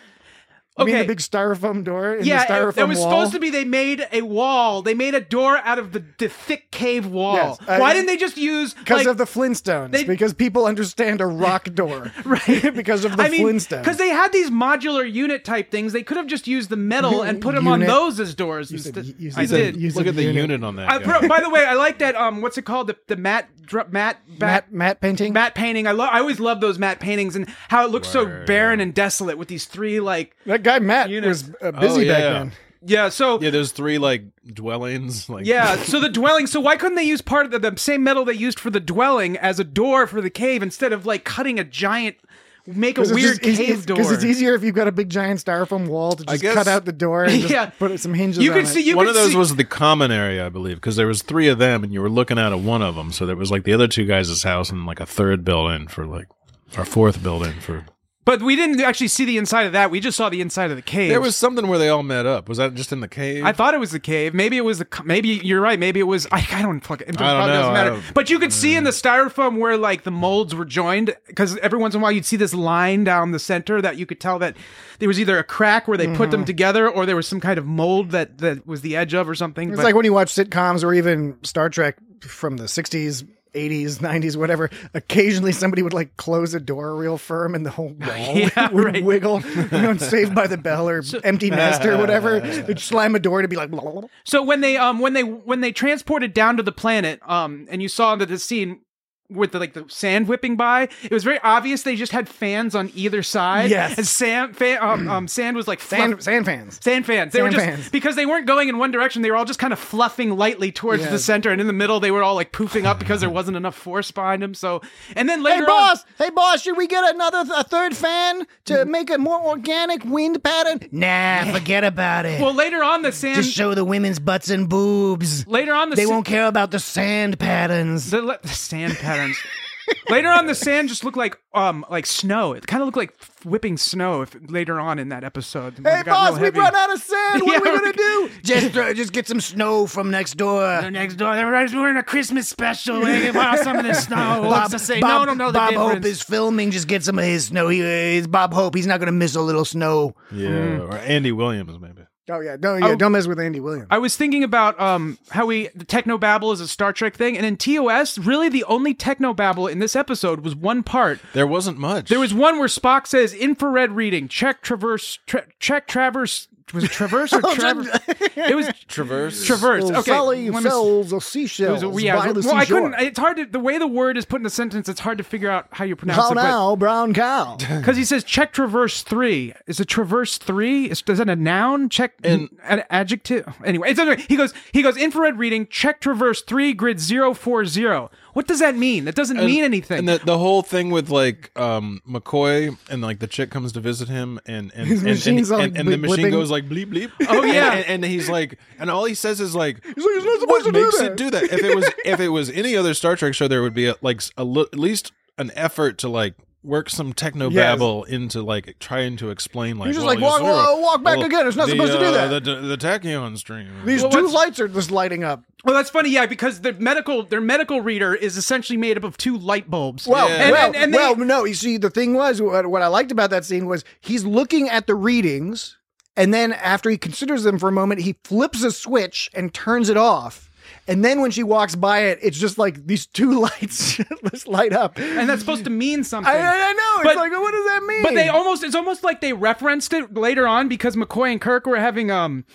I mean, Okay. the big styrofoam door in yeah, the styrofoam it, it was wall. supposed to be. They made a wall. They made a door out of the, the thick cave wall. Yes, uh, Why didn't they just use because like, of the Flintstones. they- because people understand a rock door, Right. because of the I mean, Flintstones. because they had these modular unit type things. They could have just used the metal and put them on Unit. those as doors. You said- instead. you I said- did. you said Look at the unit. unit, on that. I, guy. by the way, I like that. Um, what's it called? The the matte dr- matte matte matte painting. matte painting. I love. I always love those matte paintings and how it looks so Word. barren and desolate with these three like. That guy Matt Units. was uh, busy Oh, back yeah. then. Yeah. So yeah, there's three like dwellings. Like yeah. So the dwelling. So why couldn't they use part of the, the same metal they used for the dwelling as a door for the cave instead of like cutting a giant, make a Because weird it's, cave door? Because it's easier if you've got a big giant styrofoam wall to I just guess- cut out the door and just Yeah. put some hinges You on could it. see. You one could of those see, was the common area, I believe, because there was three of them, and you were looking out at one of them. So there was like the other two guys' house and like a third building for like our fourth building for. But we didn't actually see the inside of that. We just saw the inside of the cave. There was something where they all met up. Was that just in the cave? I thought it was the cave. Maybe it was the. Maybe you're right. Maybe it was. I, I don't fucking. It I don't probably know. doesn't I matter. don't- But you could see in the styrofoam where like the molds were joined, because every once in a while you'd see this line down the center that you could tell that there was either a crack where they put Mm-hmm. them together, or there was some kind of mold that that was the edge of or something. It's But- like when you watch sitcoms or even Star Trek from the sixties, eighties, nineties, whatever. Occasionally somebody would like close a door real firm and the whole wall Yeah, would right. wiggle. You know, Saved by the Bell or Empty Nest or whatever. They'd slam a door to be like, blah, blah, blah. So when they um when they when they transported down to the planet um and you saw that the scene with the like the sand whipping by, it was very obvious they just had fans on either side. Yes. and sand fan, um, um sand was like Sand, fluff- sand fans. Sand fans. They Sand were just fans. because they weren't going in one direction. They were all just kind of fluffing lightly towards Yeah. the center, and in the middle they were all like poofing up because there wasn't enough force behind them. So, and then Hey later on, boss, hey boss, should we get another a third fan to make a more organic wind pattern? Nah, forget about it. well, later on the sand, Just show the women's butts and boobs. later on the They sa- won't care about the sand patterns. the, le- the sand patterns. Later on, the sand just looked like um like snow. It kind of looked like whipping snow. If later on in that episode, when Hey it got boss, real we've heavy. run out of sand. What Yeah, are we we're- gonna do? Just, uh, just get some snow from next door. Next door, they were doing a Christmas special. They borrow some of the snow. Bob, to say, Bob, no, no, no. The Bob difference. Hope is filming. Just get some of his snow. He, he's Bob Hope. He's not going to miss a little snow. yeah, Mm. or Andy Williams maybe. Oh yeah, no, yeah, Oh. don't mess with Andy Williams. I was thinking about um how we the technobabble is a Star Trek thing, and in T O S, really the only technobabble in this episode was one part. There wasn't much. There was one where Spock says infrared reading, check traverse, tra- check traverse was it Traverse or Traverse? It was Traverse. Traverse. Oh, Okay, Sally let me- sells a it seashells was a- yeah, by the well, I seashore. couldn't. It's hard to the way the word is put in a sentence. It's hard to figure out how you pronounce How it. now, brown cow? Because he says check Traverse three. Is it Traverse three? Is, is that a noun? Check And- an adjective. Anyway, it's anyway, he goes. He goes infrared reading. Check Traverse three grid zero four zero. What does that mean? That doesn't And- mean anything. And the, the whole thing with like um, McCoy and like the chick comes to visit him and and His and, and, machine's and, all, and, like, the machine blipping. goes like bleep bleep. Oh, yeah. and, and, and he's like, and all he says is like, He's like, "It's not supposed what to do makes that." it do that? If it was if it was any other Star Trek show, there would be a, like a, li- at least an effort to like work some techno babble into like trying to explain like He's just well, like, yes, walk- sir, walk- walk back well, again. It's not the, supposed to do uh, that. The, the tachyon stream. These Well, two what's- lights are just lighting up. well, that's funny, yeah, because the medical their medical reader is essentially made up of two light bulbs. Well, Yeah. and, well, and, and they, well, no. You see, the thing was, what, what I liked about that scene was he's looking at the readings, and then after he considers them for a moment, he flips a switch and turns it off. And then when she walks by it, it's just like these two lights just light up. and that's supposed to mean something. I, I know. It's But- like, what does that mean? But they almost it's almost like they referenced it later on because McCoy and Kirk were having um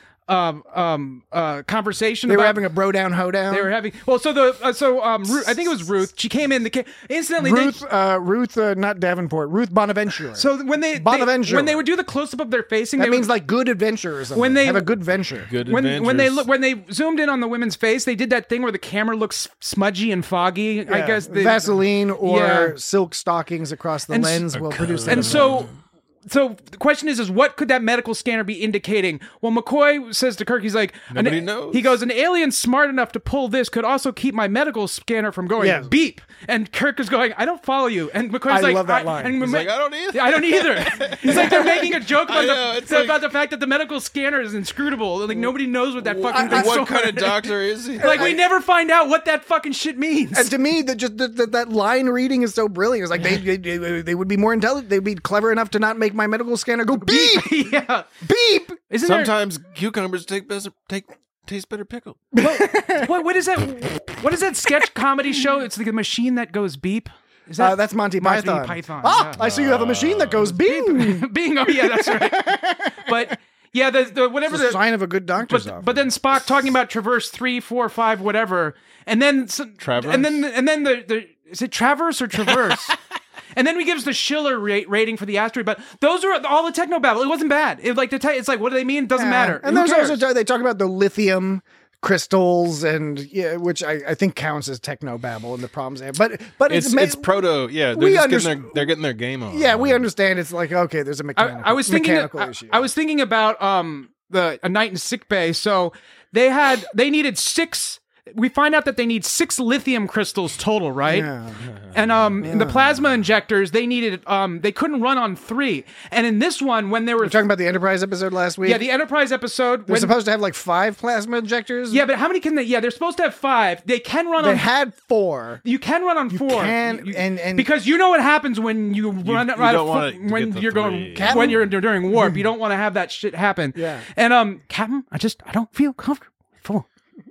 um um uh conversation They about were having a bro down, ho down. they were having well so the uh, so um Ru- I think it was Ruth she came in the ca- instantly they- Ruth, uh, Ruth, uh, not Davenport, Ruth Bonaventure. so when they, they Bonaventure. when they would do the close up of their facing that they means would, like good adventure or something. When they- have a good venture. Good when adventures. when they look when they zoomed in on the women's face they did that thing where the camera looks smudgy and foggy I Yeah. guess the, Vaseline or Yeah. silk stockings across the And s- lens will produce that and effect. so so the question is is what could that medical scanner be indicating? Well, McCoy says to Kirk, he's like, Nobody an, knows. He goes, an alien smart enough to pull this could also keep my medical scanner from going Yeah. beep. And Kirk is going, I don't follow you. And McCoy's I like, love that line. And He's like, I don't either. I don't either. He's like, they're making a joke about, I know, the, it's like- about the fact that the medical scanner is inscrutable. Like nobody knows what that fucking thing's what for. kind of doctor is he? Like we never find out what that fucking shit means. And to me, that just that, that, that line reading is so brilliant. It's like they, they they would be more intelligent. They'd be clever enough to not make my medical scanner go beep, yeah. beep. Isn't there? Sometimes cucumbers take better, take taste better pickled. What, what is that? What is that sketch comedy show? It's like a machine that goes beep. Is that Uh, that's Monty Monty Python. Python, Ah, yeah. I see you have a machine that goes beep. Bing? Oh yeah, that's right. But yeah, the, the whatever It's a the sign of a good doctor's but, office. but then Spock talking about Traverse three, four, five, whatever, and then s- Traverse? and then and then the, the is it Traverse or Traverse? And then we gives the Schiller rate, rating for the asteroid, but those are all the technobabble. It wasn't bad. It like the te- it's like what do they mean? It doesn't Yeah. matter. And Who there's cares? also they talk about the lithium crystals and yeah, which I, I think counts as techno babble and the problems they have. But but it's It's ma- it's proto. Yeah, they're we just getting underst- their they're getting their game on. yeah, we understand. It's like okay, there's a I, mechanical. I was thinking. mechanical I, issue. I was thinking about um the a night in sick bay. So they had they needed six. We find out that they need six lithium crystals total, right? Yeah. And um, in the plasma injectors, they needed um, they couldn't run on three. And in this one, when they were We're talking about the Enterprise episode last week. yeah, the Enterprise episode. they're When, supposed to have like five plasma injectors. yeah, but how many can they? Yeah, they're supposed to have five. They can run they on. had four. You can run on four. can, You- and- and- because you know what happens when you run you right don't fo- want it to when get the you're three. going when you're during warp. You don't want to have that shit happen. Yeah. And um, Captain, I just I don't feel comfortable. Four.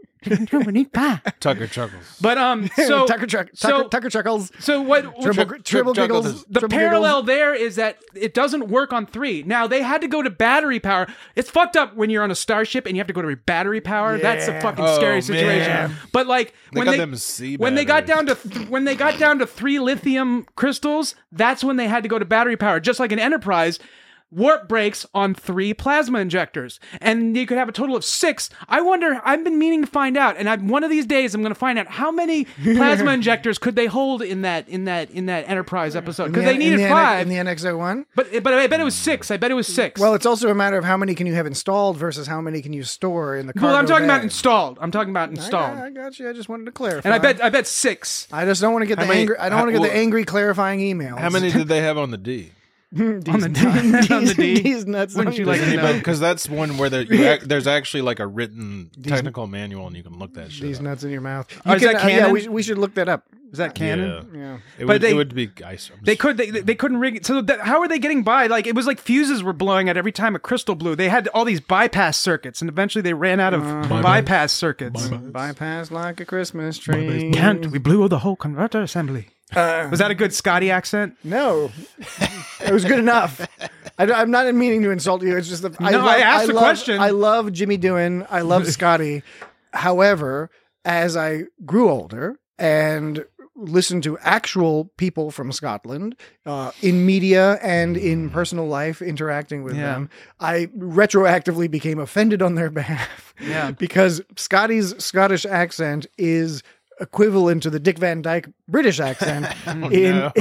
We need five. Tucker chuckles. But um, so Tucker, Chuck, so Tucker, Tucker chuckles. so what? Triple, Trip- triple trip giggles. chuckles. The triple parallel giggles. there is that it doesn't work on three. Now they had to go to battery power. It's fucked up when you're on a starship and you have to go to battery power. That's a Yeah. fucking Oh, scary situation. man. But like They when got they them C when they got down batteries. to th- when they got down to three lithium crystals, that's when they had to go to battery power. Just like an Enterprise. Warp breaks on three plasma injectors, and you could have a total of six. I wonder. I've been meaning to find out, and I, one of these days I'm going to find out how many plasma injectors could they hold in that in that in that Enterprise episode because In the- they needed in the N- five. in the N X O one. But but I bet it was six. I bet it was six. Well, it's also a matter of how many can you have installed versus how many can you store in the cargo well, I'm talking about bag. installed. I'm talking about I installed. got, I got you. I just wanted to clarify. And I bet I bet six. I just don't want to get How the many- angry. I don't how- want to get the well- angry clarifying emails. How many did they have on the D? on the D. on the D. These nuts. Wouldn't you like to know? Because that's one where there, you ac- there's actually like a written technical manual, and you can look that shit These up. nuts in your mouth? Oh, You is that uh, yeah, canon? we, sh- we should look that up. Is that canon? Yeah. Yeah. It But would, they- it would be ice. I'm They s- could they, they couldn't rig it. So that, how are they getting by? Like it was like fuses were blowing out every time a crystal blew. They had all these bypass circuits, and eventually they ran out of bypass circuits. Bypass like a Christmas tree. Can't we blew the whole converter assembly? Uh, Was that a good Scotty accent? no, it was good enough. I, I'm not meaning to insult you. It's just that I, No, love, I asked the love, question. I love Jimmy Doohan. I love Scotty. However, as I grew older and listened to actual people from Scotland uh, in media and in personal life interacting with Yeah. them, I retroactively became offended on their behalf. Yeah. Because Scotty's Scottish accent is equivalent to the Dick Van Dyke British accent in, no.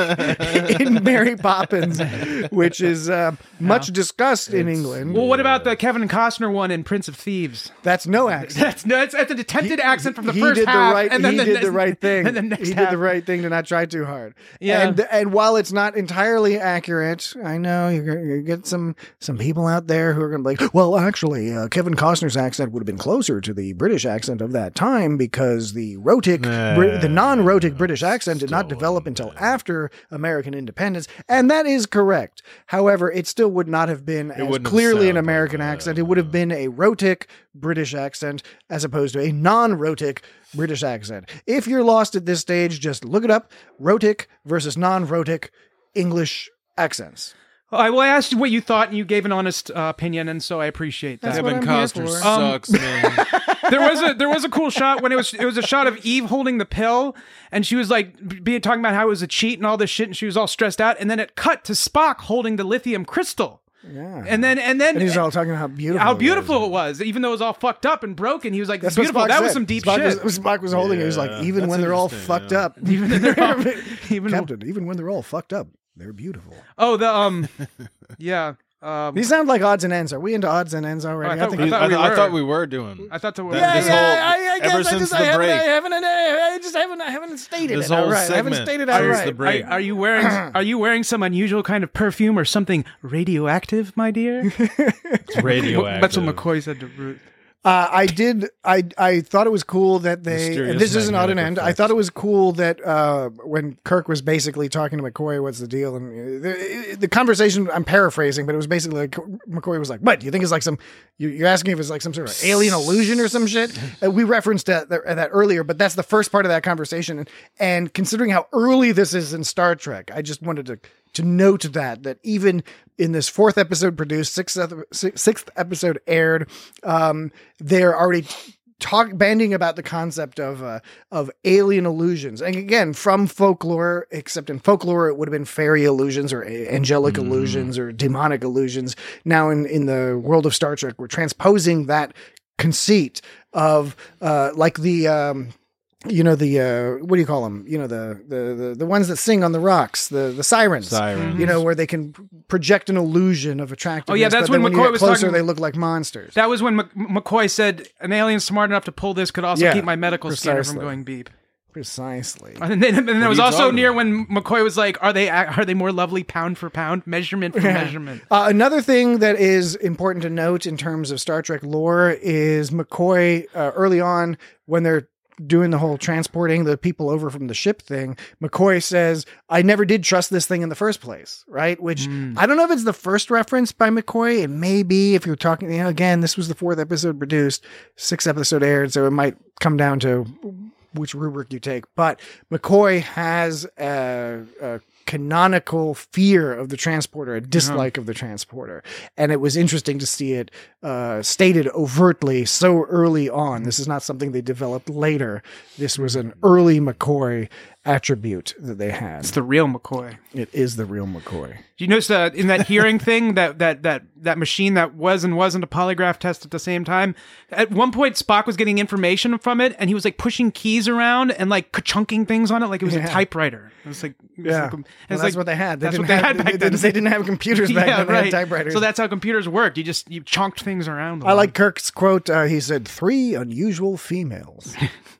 in Mary Poppins, which is uh, much discussed in England. Well, what about the Kevin Costner one in Prince of Thieves? That's no accent. That's no, it's, it's an attempted accent from the he first did half, the right, and then he the did next, the right thing. And the next he half. did the right thing to not try too hard. Yeah. And and while it's not entirely accurate, I know you you get some some people out there who are going to be like, well, actually, uh, Kevin Costner's accent would have been closer to the British accent of that time because the rhotic, Nah, Br- the non-rhotic British accent did not still develop until after American independence, and that is correct. However, it still would not have been as wouldn't have clearly an sounded American like accent. that. It would have been a rhotic British accent as opposed to a non-rhotic British accent. If you're lost at this stage, just look it up. Rhotic versus non-rhotic English accents. Oh, I, well, I asked you what you thought, and you gave an honest uh, opinion, and so I appreciate that. That's what Kevin I'm here Costner for. sucks, man. there was a there was a cool shot when it was it was a shot of Eve holding the pill, and she was like be talking about how it was a cheat and all this shit, and she was all stressed out, and then it cut to Spock holding the lithium crystal, Yeah. and then and then And he's all talking about how beautiful how it beautiful was. it was, even though it was all fucked up and broken. He was like, That's beautiful. what Spock That was said. some deep Spock shit. Was, Spock was holding it. He was like, Yeah, even that's when they're all interesting, fucked yeah. up, even when they're all, even Captain, even when they're all fucked up, they're beautiful. oh the um yeah um These sound like odds and ends. Are we into odds and ends already? Oh, I thought- think I I, thought th- we I were. thought we were doing. I thought there were Yeah, Yeah, this yeah, whole- I, I guess ever I since just the I haven't, break. I haven't, I just haven't, I haven't stated This it whole outright. I haven't segment stated since outright. the break. Are, are you wearing Are you wearing some unusual kind of perfume or something radioactive, my dear? It's radioactive. That's what McCoy said to Ruth. Uh, I did. I I thought it was cool that they. Mysterious And this isn't odd and magnetic end. I effects. thought it was cool that uh, when Kirk was basically talking to McCoy, what's the deal? And uh, the, the conversation. I'm paraphrasing, but it was basically like McCoy was like, "What? Do you think it's like some? You, you're asking if it's like some sort of alien illusion or some shit?" Uh, we referenced that, that that earlier, but that's the first part of that conversation. And, and considering how early this is in Star Trek, I just wanted to to note that that even in this fourth episode produced, sixth sixth episode aired, um, they're already talk banding about the concept of uh, of alien illusions, and again from folklore. Except in folklore, it would have been fairy illusions or a- angelic Mm. illusions or demonic illusions. Now, in in the world of Star Trek, we're transposing that conceit of uh, like the. Um, you know the uh, what do you call them? You know the, the the the ones that sing on the rocks, the the sirens. Sirens. You know where they can project an illusion of attractiveness. Oh, yeah, that's but then when when McCoy you get was closer, talking- they look like monsters. That was when Mc- McCoy said an alien smart enough to pull this could also Yeah, keep my medical scanner precisely. from going beep. Precisely. And then, and then it are was you also talking near about? when McCoy was like, "Are they are they more lovely pound for pound, measurement for measurement?" Uh, another thing that is important to note in terms of Star Trek lore is McCoy uh, early on when they're doing the whole transporting the people over from the ship thing, McCoy says, I never did trust this thing in the first place, right? Which I don't know if it's the first reference by McCoy. It may be if you're talking, you know, again, this was the fourth episode produced, sixth episode aired, so it might come down to which rubric you take. But McCoy has a, a canonical fear of the transporter, a dislike of the transporter. And it was interesting to see it uh, stated overtly so early on. This is not something they developed later. This was an early McCoy attribute that they had. It's the real McCoy. It is the real McCoy. Do you notice that in that hearing thing, that that that that machine that was and wasn't a polygraph test at the same time? At one point, Spock was getting information from it, and he was like pushing keys around and like chunking things on it, like it was Yeah. a typewriter. It was like, it was Yeah. like- Well, it's that's like- what they had. They that's didn't what they have, had back they, then. didn't, they didn't have computers back Yeah, then. They had right. typewriters. So that's how computers worked. You just you chunked things around. I like Kirk's quote. Uh, he said, three unusual females.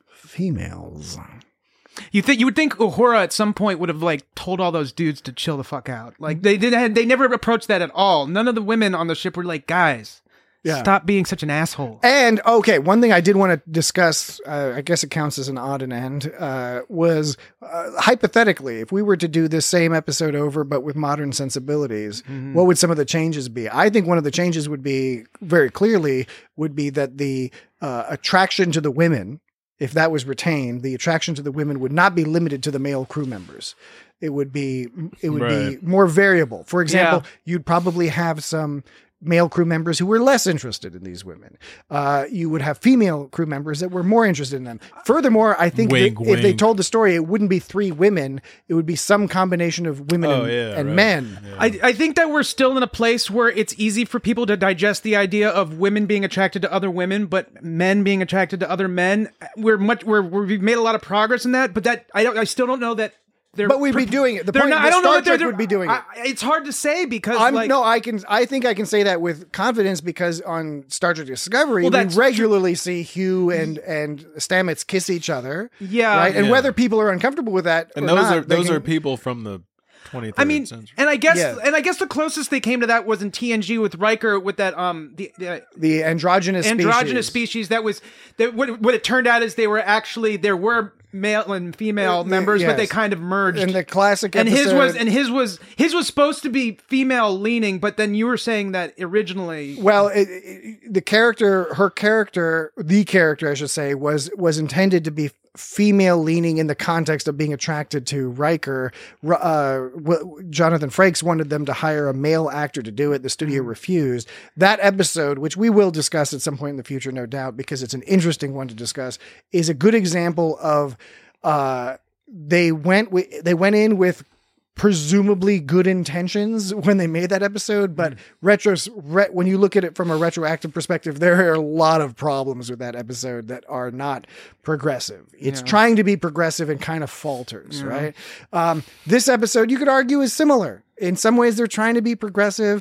Females. You think you would think Uhura at some point would have like told all those dudes to chill the fuck out. Like they did. They never approached that at all. None of the women on the ship were like, guys, Yeah. stop being such an asshole. And okay, one thing I did want to discuss, uh, I guess it counts as an odd and end, uh, was uh, hypothetically, if we were to do this same episode over but with modern sensibilities, what would some of the changes be? I think one of the changes would be very clearly would be that the uh, attraction to the women, if that was retained, the attraction to the women would not be limited to the male crew members. It would be it would Right. be more variable. For example, Yeah. you'd probably have some male crew members who were less interested in these women. Uh, you would have female crew members that were more interested in them. Furthermore, I think Wink, that if they wink. told the story, it wouldn't be three women. It would be some combination of women Oh, and, yeah, and right. men. Yeah. I, I think that we're still in a place where it's easy for people to digest the idea of women being attracted to other women, but men being attracted to other men. We're much we're, we've made a lot of progress in that, but that I don't I still don't know that they're. But we'd be doing it. The they're point not, the I don't know Star that they're, Trek they're would be doing it. I, it's hard to say because I'm, like no, I can. I think I can say that with confidence because on Star Trek Discovery, Well, we that's regularly see Hugh and and Stamets kiss each other. Yeah. right. And Yeah. whether people are uncomfortable with that, And or those not, are they those can- are people from the twentieth I mean, century. and I guess Yeah. and I guess the closest they came to that was in T N G with Riker with that um the, the the androgynous androgynous species. species that was that what, what it turned out is they were actually there were male and female Uh, members, but they yes. kind of merged. And the classic and his episode- was and his was his was supposed to be female leaning, but then you were saying that originally. Well, it, it, the character, her character, the character, I should say, was was intended to be female leaning in the context of being attracted to Riker. R- Uh, w- Jonathan Frakes wanted them to hire a male actor to do it. The studio refused. That episode, which we will discuss at some point in the future, no doubt, because it's an interesting one to discuss, is a good example of uh, they went wi- they went in with presumably good intentions when they made that episode, but retros re- when you look at it from a retroactive perspective, there are a lot of problems with that episode that are not progressive. It's trying to be progressive and kind of falters, right? Um, this episode, you could argue, is similar. In some ways, they're trying to be progressive,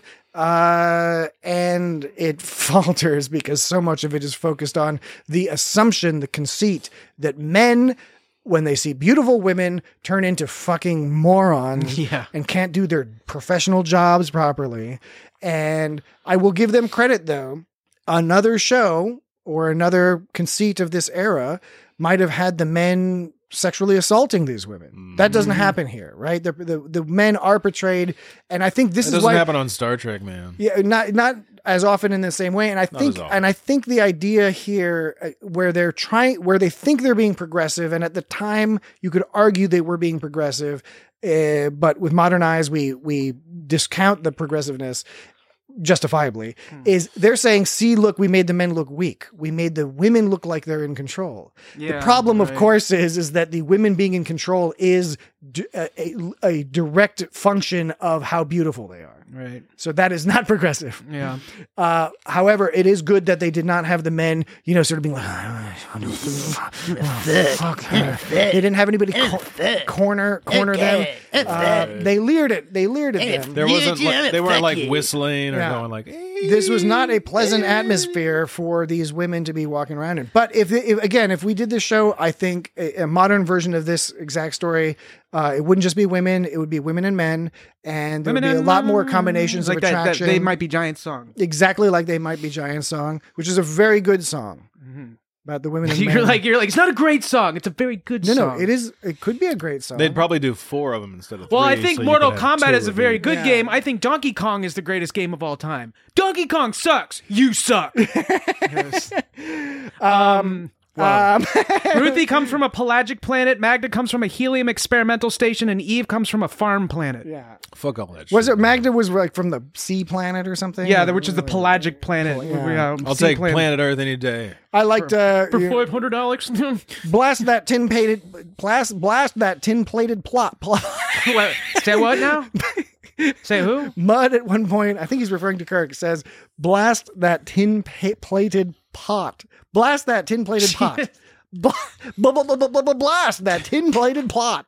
uh, and it falters because so much of it is focused on the assumption, the conceit that men, when they see beautiful women, turn into fucking morons Yeah. and can't do their professional jobs properly. And I will give them credit, though. Another show or another conceit of this era might have had the men sexually assaulting these women. That doesn't happen here, right? The, the the men are portrayed, and I think this It is doesn't why happen on Star Trek, man. yeah, not not as often in the same way. And I think as often. and I think the idea here uh, where they're trying where they think they're being progressive, and at the time you could argue they were being progressive, uh, but with modern eyes we we discount the progressiveness justifiably, is they're saying, see, look, we made the men look weak. We made the women look like they're in control. Yeah, the problem, of right. course, is, is that the women being in control is d- a, a, a direct function of how beautiful they are. Right. So that is not progressive. Yeah. Uh, however, it is good that they did not have the men, you know, sort of being like, fuck her. They didn't have anybody co- corner corner them. Uh, they leered it. They leered at them. There wasn't like, they weren't like you. whistling or Yeah. going like. This was not a pleasant atmosphere for these women to be walking around in. But if, if again, if we did this show, I think a, a modern version of this exact story, uh, it wouldn't just be women; it would be women and men, and there would be a lot more combinations like of that, that. attraction. They might be giant song. exactly like They Might Be Giant song, which is a very good song about the women and men. You're like you're like it's not a great song. It's a very good no, song. no, it is. It could be a great song. They'd probably do four of them instead of three. Well, I think so you Mortal could have Kombat two is a of very each. good Yeah. game. I think Donkey Kong is the greatest game of all time. Donkey Kong sucks. You suck. Yes. Um, Um, Ruthie comes from a pelagic planet. Magda comes from a helium experimental station, and Eve comes from a farm planet. Yeah, yeah. Fuck all that shit. Was it Magda was like from the sea planet or something? the- which is the pelagic planet. Yeah. Yeah, I'll sea take planet. Earth any day. I liked uh, for you- five hundred dollars. blast that tin plated blast blast that tin plated plot plot. Say what now? Say who? Mud at one point, I think he's referring to Kirk, says, blast that tin pa- plated pot. Blast that tin plated pot. Bl- bl- bl- bl- bl- bl- blast that tin plated plot.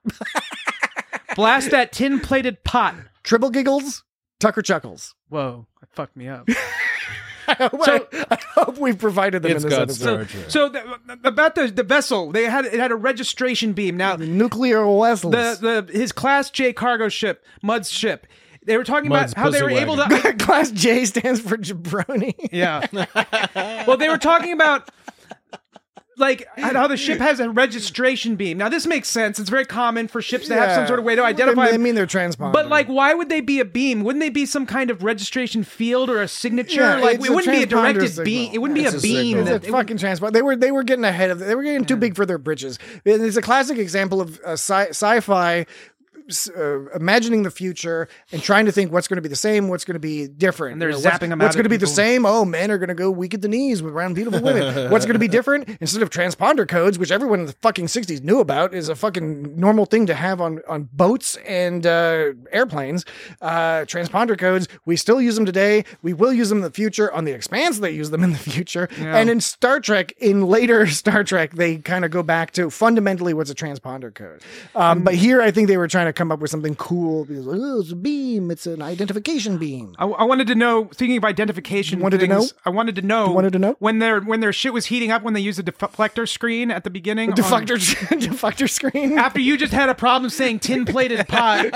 Blast that tin plated pot. Triple giggles, Tucker chuckles. Whoa, that fucked me up. I hope, So- I, I hope we've provided them It's in this got episode. Star Trek. So the, about the the vessel, they had it had a registration beam. Now Nuclear vessels. the the his Class J cargo ship, Mud's ship. They were talking Mud's about how they pussy were able wagon. to. Class J stands for jabroni. Yeah. Well, they were talking about like how the ship has a registration beam. Now this makes sense. It's very common for ships to have some sort of way to identify. They, they mean they're transponders. But like, why would they be a beam? Wouldn't they be some kind of registration field or a signature? Yeah, like it's it a wouldn't be a transponder directed signal. beam. It wouldn't It's be a a beam. signal. that- It's a it would- fucking transport. They were they were getting ahead of. They were getting too big for their britches. It's a classic example of uh, sci- sci-fi uh, imagining the future and trying to think what's going to be the same, what's going to be different. And they're You know, zapping what's, them What's out going to at be the people. same? Oh, men are going to go weak at the knees with around beautiful women. What's going to be different? Instead of transponder codes, which everyone in the fucking sixties knew about, is a fucking normal thing to have on, on boats and uh, airplanes. Uh, transponder codes, we still use them today. We will use them in the future. On the Expanse, they use them in the future. Yeah. And in Star Trek, in later Star Trek, they kind of go back to fundamentally what's a transponder code. Um, but here, I think they were trying to come up with something cool because oh, it's a beam. It's an identification beam. I, I wanted to know. Thinking of identification, You wanted to things, know? I wanted to know. You wanted to know? when their when their shit was heating up when they used the deflector screen at the beginning. on- Deflector, deflector screen. after you just had a problem saying tin plated pot.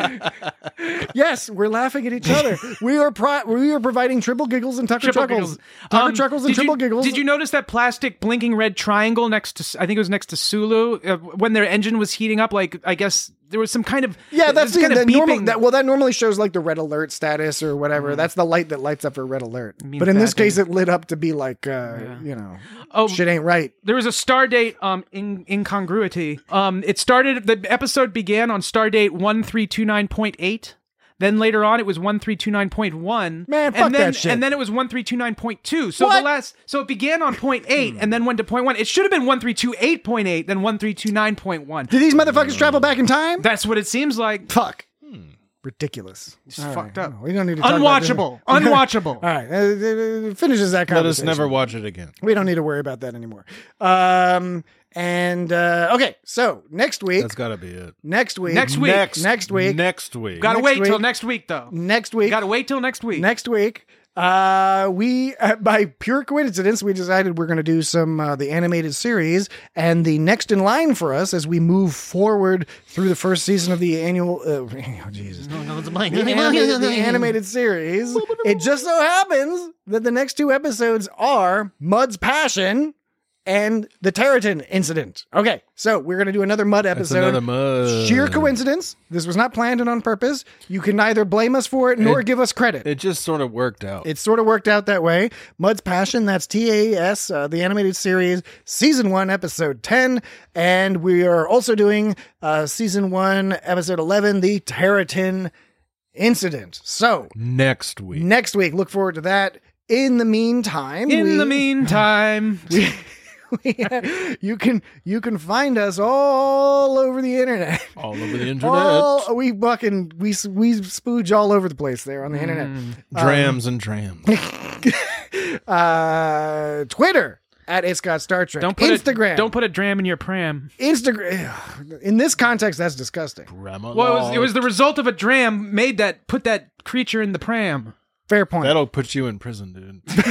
Yes, we're laughing at each other. We are pro- we are providing triple giggles and Tucker Triple chuckles. giggles. Tucker Um, chuckles and did triple you, giggles. Did you notice that plastic blinking red triangle next to? I think it was next to Sulu uh, when their engine was heating up. Like I guess there was some kind of Yeah, there that's was the, kind that of normal. beeping. That, well, that normally shows like the red alert status or whatever. That's the light that lights up for red alert. means But in this bad case, things. it lit up to be like, uh, you know, Oh, shit ain't right. there was a Stardate um in incongruity. Um, it started. The episode began on Stardate one three two nine point eight. Then later on, it was one three two nine point one. Man, fuck and then, that shit. And then it was one three two nine point two. So What? the last, so it began on point eight and then went to point one. It should have been one three two eight point eight, then one three two nine point one. Did these motherfuckers travel back in time? That's what it seems like. Fuck. Ridiculous. It's All fucked right. up. We don't need to talk about this. Unwatchable. Unwatchable. All right. Uh, uh, finishes that Let us conversation. never watch it again. We don't need to worry about that anymore. Um, and uh, okay, so next week, That's got to be it. next week, Next week. Next, next week, Next week. Gotta Next wait till week. next week, though. next week, Gotta wait till next week. next week. Uh, we uh, by pure coincidence we decided we're going to do some uh, the animated series, and the next in line for us as we move forward through the first season of the annual. Uh, oh Jesus. The animated, the animated series. It just so happens that the next two episodes are Mud's Passion and the Territon incident. Okay, so we're going to do another Mud That's episode. another mud. Sheer coincidence. This was not planned and on purpose. You can neither blame us for it nor It- give us credit. It just sort of worked out. It sort of worked out that way. Mud's Passion, that's T A S, uh, the animated series, season one, episode ten. And we are also doing uh, season one, episode eleven, the Territon incident. So Next week. next week, look forward to that. In the meantime, In we- the meantime, we, you can you can find us all over the internet. All over the internet. All, we fucking we we spooge all over the place there on the internet. Drams and trams. Uh, Twitter at It's Got Star Trek. don't put Instagram. A, don't put a dram in your pram. Instagram. In this context, that's disgusting. Grandma Well, it was, it Log. was the result of a dram made that put that creature in the pram. Fair point. That'll put you in prison, dude.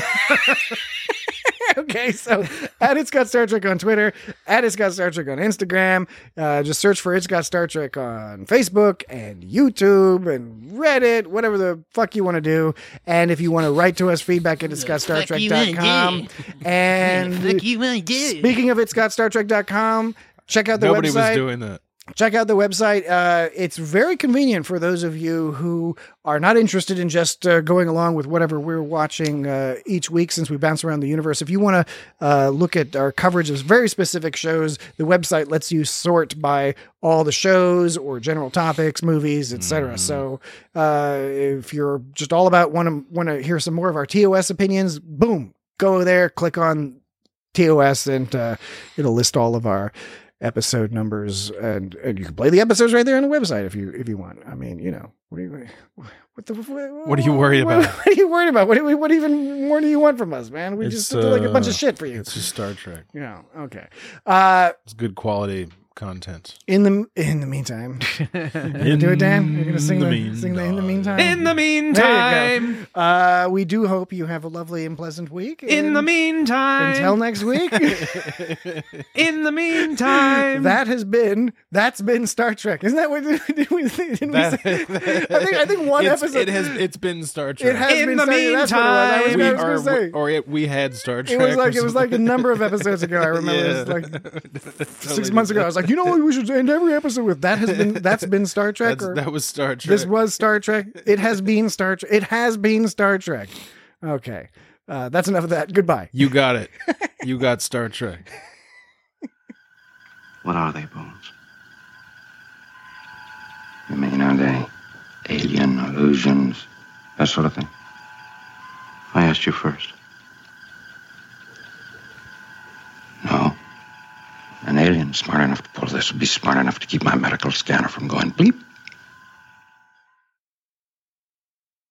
Okay, so at It's Got Star Trek on Twitter, at It's Got Star Trek on Instagram. Uh, just search for It's Got Star Trek on Facebook and YouTube and Reddit, whatever the fuck you want to do. And if you want to write to us, feedback at it's got star trek dot com. And speaking of it's got star trek dot com, check out the Nobody website. was doing that. Check out the website. Uh, it's very convenient for those of you who are not interested in just uh, going along with whatever we're watching uh, each week since we bounce around the universe. If you want to uh, look at our coverage of very specific shows, the website lets you sort by all the shows or general topics, movies, et cetera. Mm. So uh, if you're just all about want to want to hear some more of our T O S opinions, boom, go there, click on T O S, and uh, it'll list all of our episode numbers, and, and you can play the episodes right there on the website if you if you want. I mean, you know, what do you what the what, What are you worried what, about? What are you worried about? What do we, what even more do you want from us, man? We It's, just do like a bunch uh, of shit for you. It's just Star Trek. Yeah. Okay. Uh, It's good quality content. in the in the meantime, you gonna do it, Dan? You're gonna sing the, the sing the in the meantime. In the There you meantime, go. Uh, we do hope you have a lovely and pleasant week. in and the meantime, until next week. in the meantime, That has been that's been Star Trek. Isn't that what did we, did we That- say? I think I think one It's- episode It has. It's been Star Trek. it has In been the Star Trek. That's what it was. I was, we I was are, gonna say. or it, we had Star Trek. It was like or it was like a something. number of episodes ago. I remember it was Yeah. like six months ago. I was like, you know what, we should end every episode with that has been that's been Star Trek. That's, Or that was Star Trek. this was Star Trek. It has been Star Trek. It has been Star Trek. Okay, uh, that's enough of that. Goodbye. You got it. You got Star Trek. What are they, Bones? You mean, are they alien illusions? That sort of thing? I asked you first. No. An alien smart enough to pull this would be smart enough to keep my medical scanner from going bleep.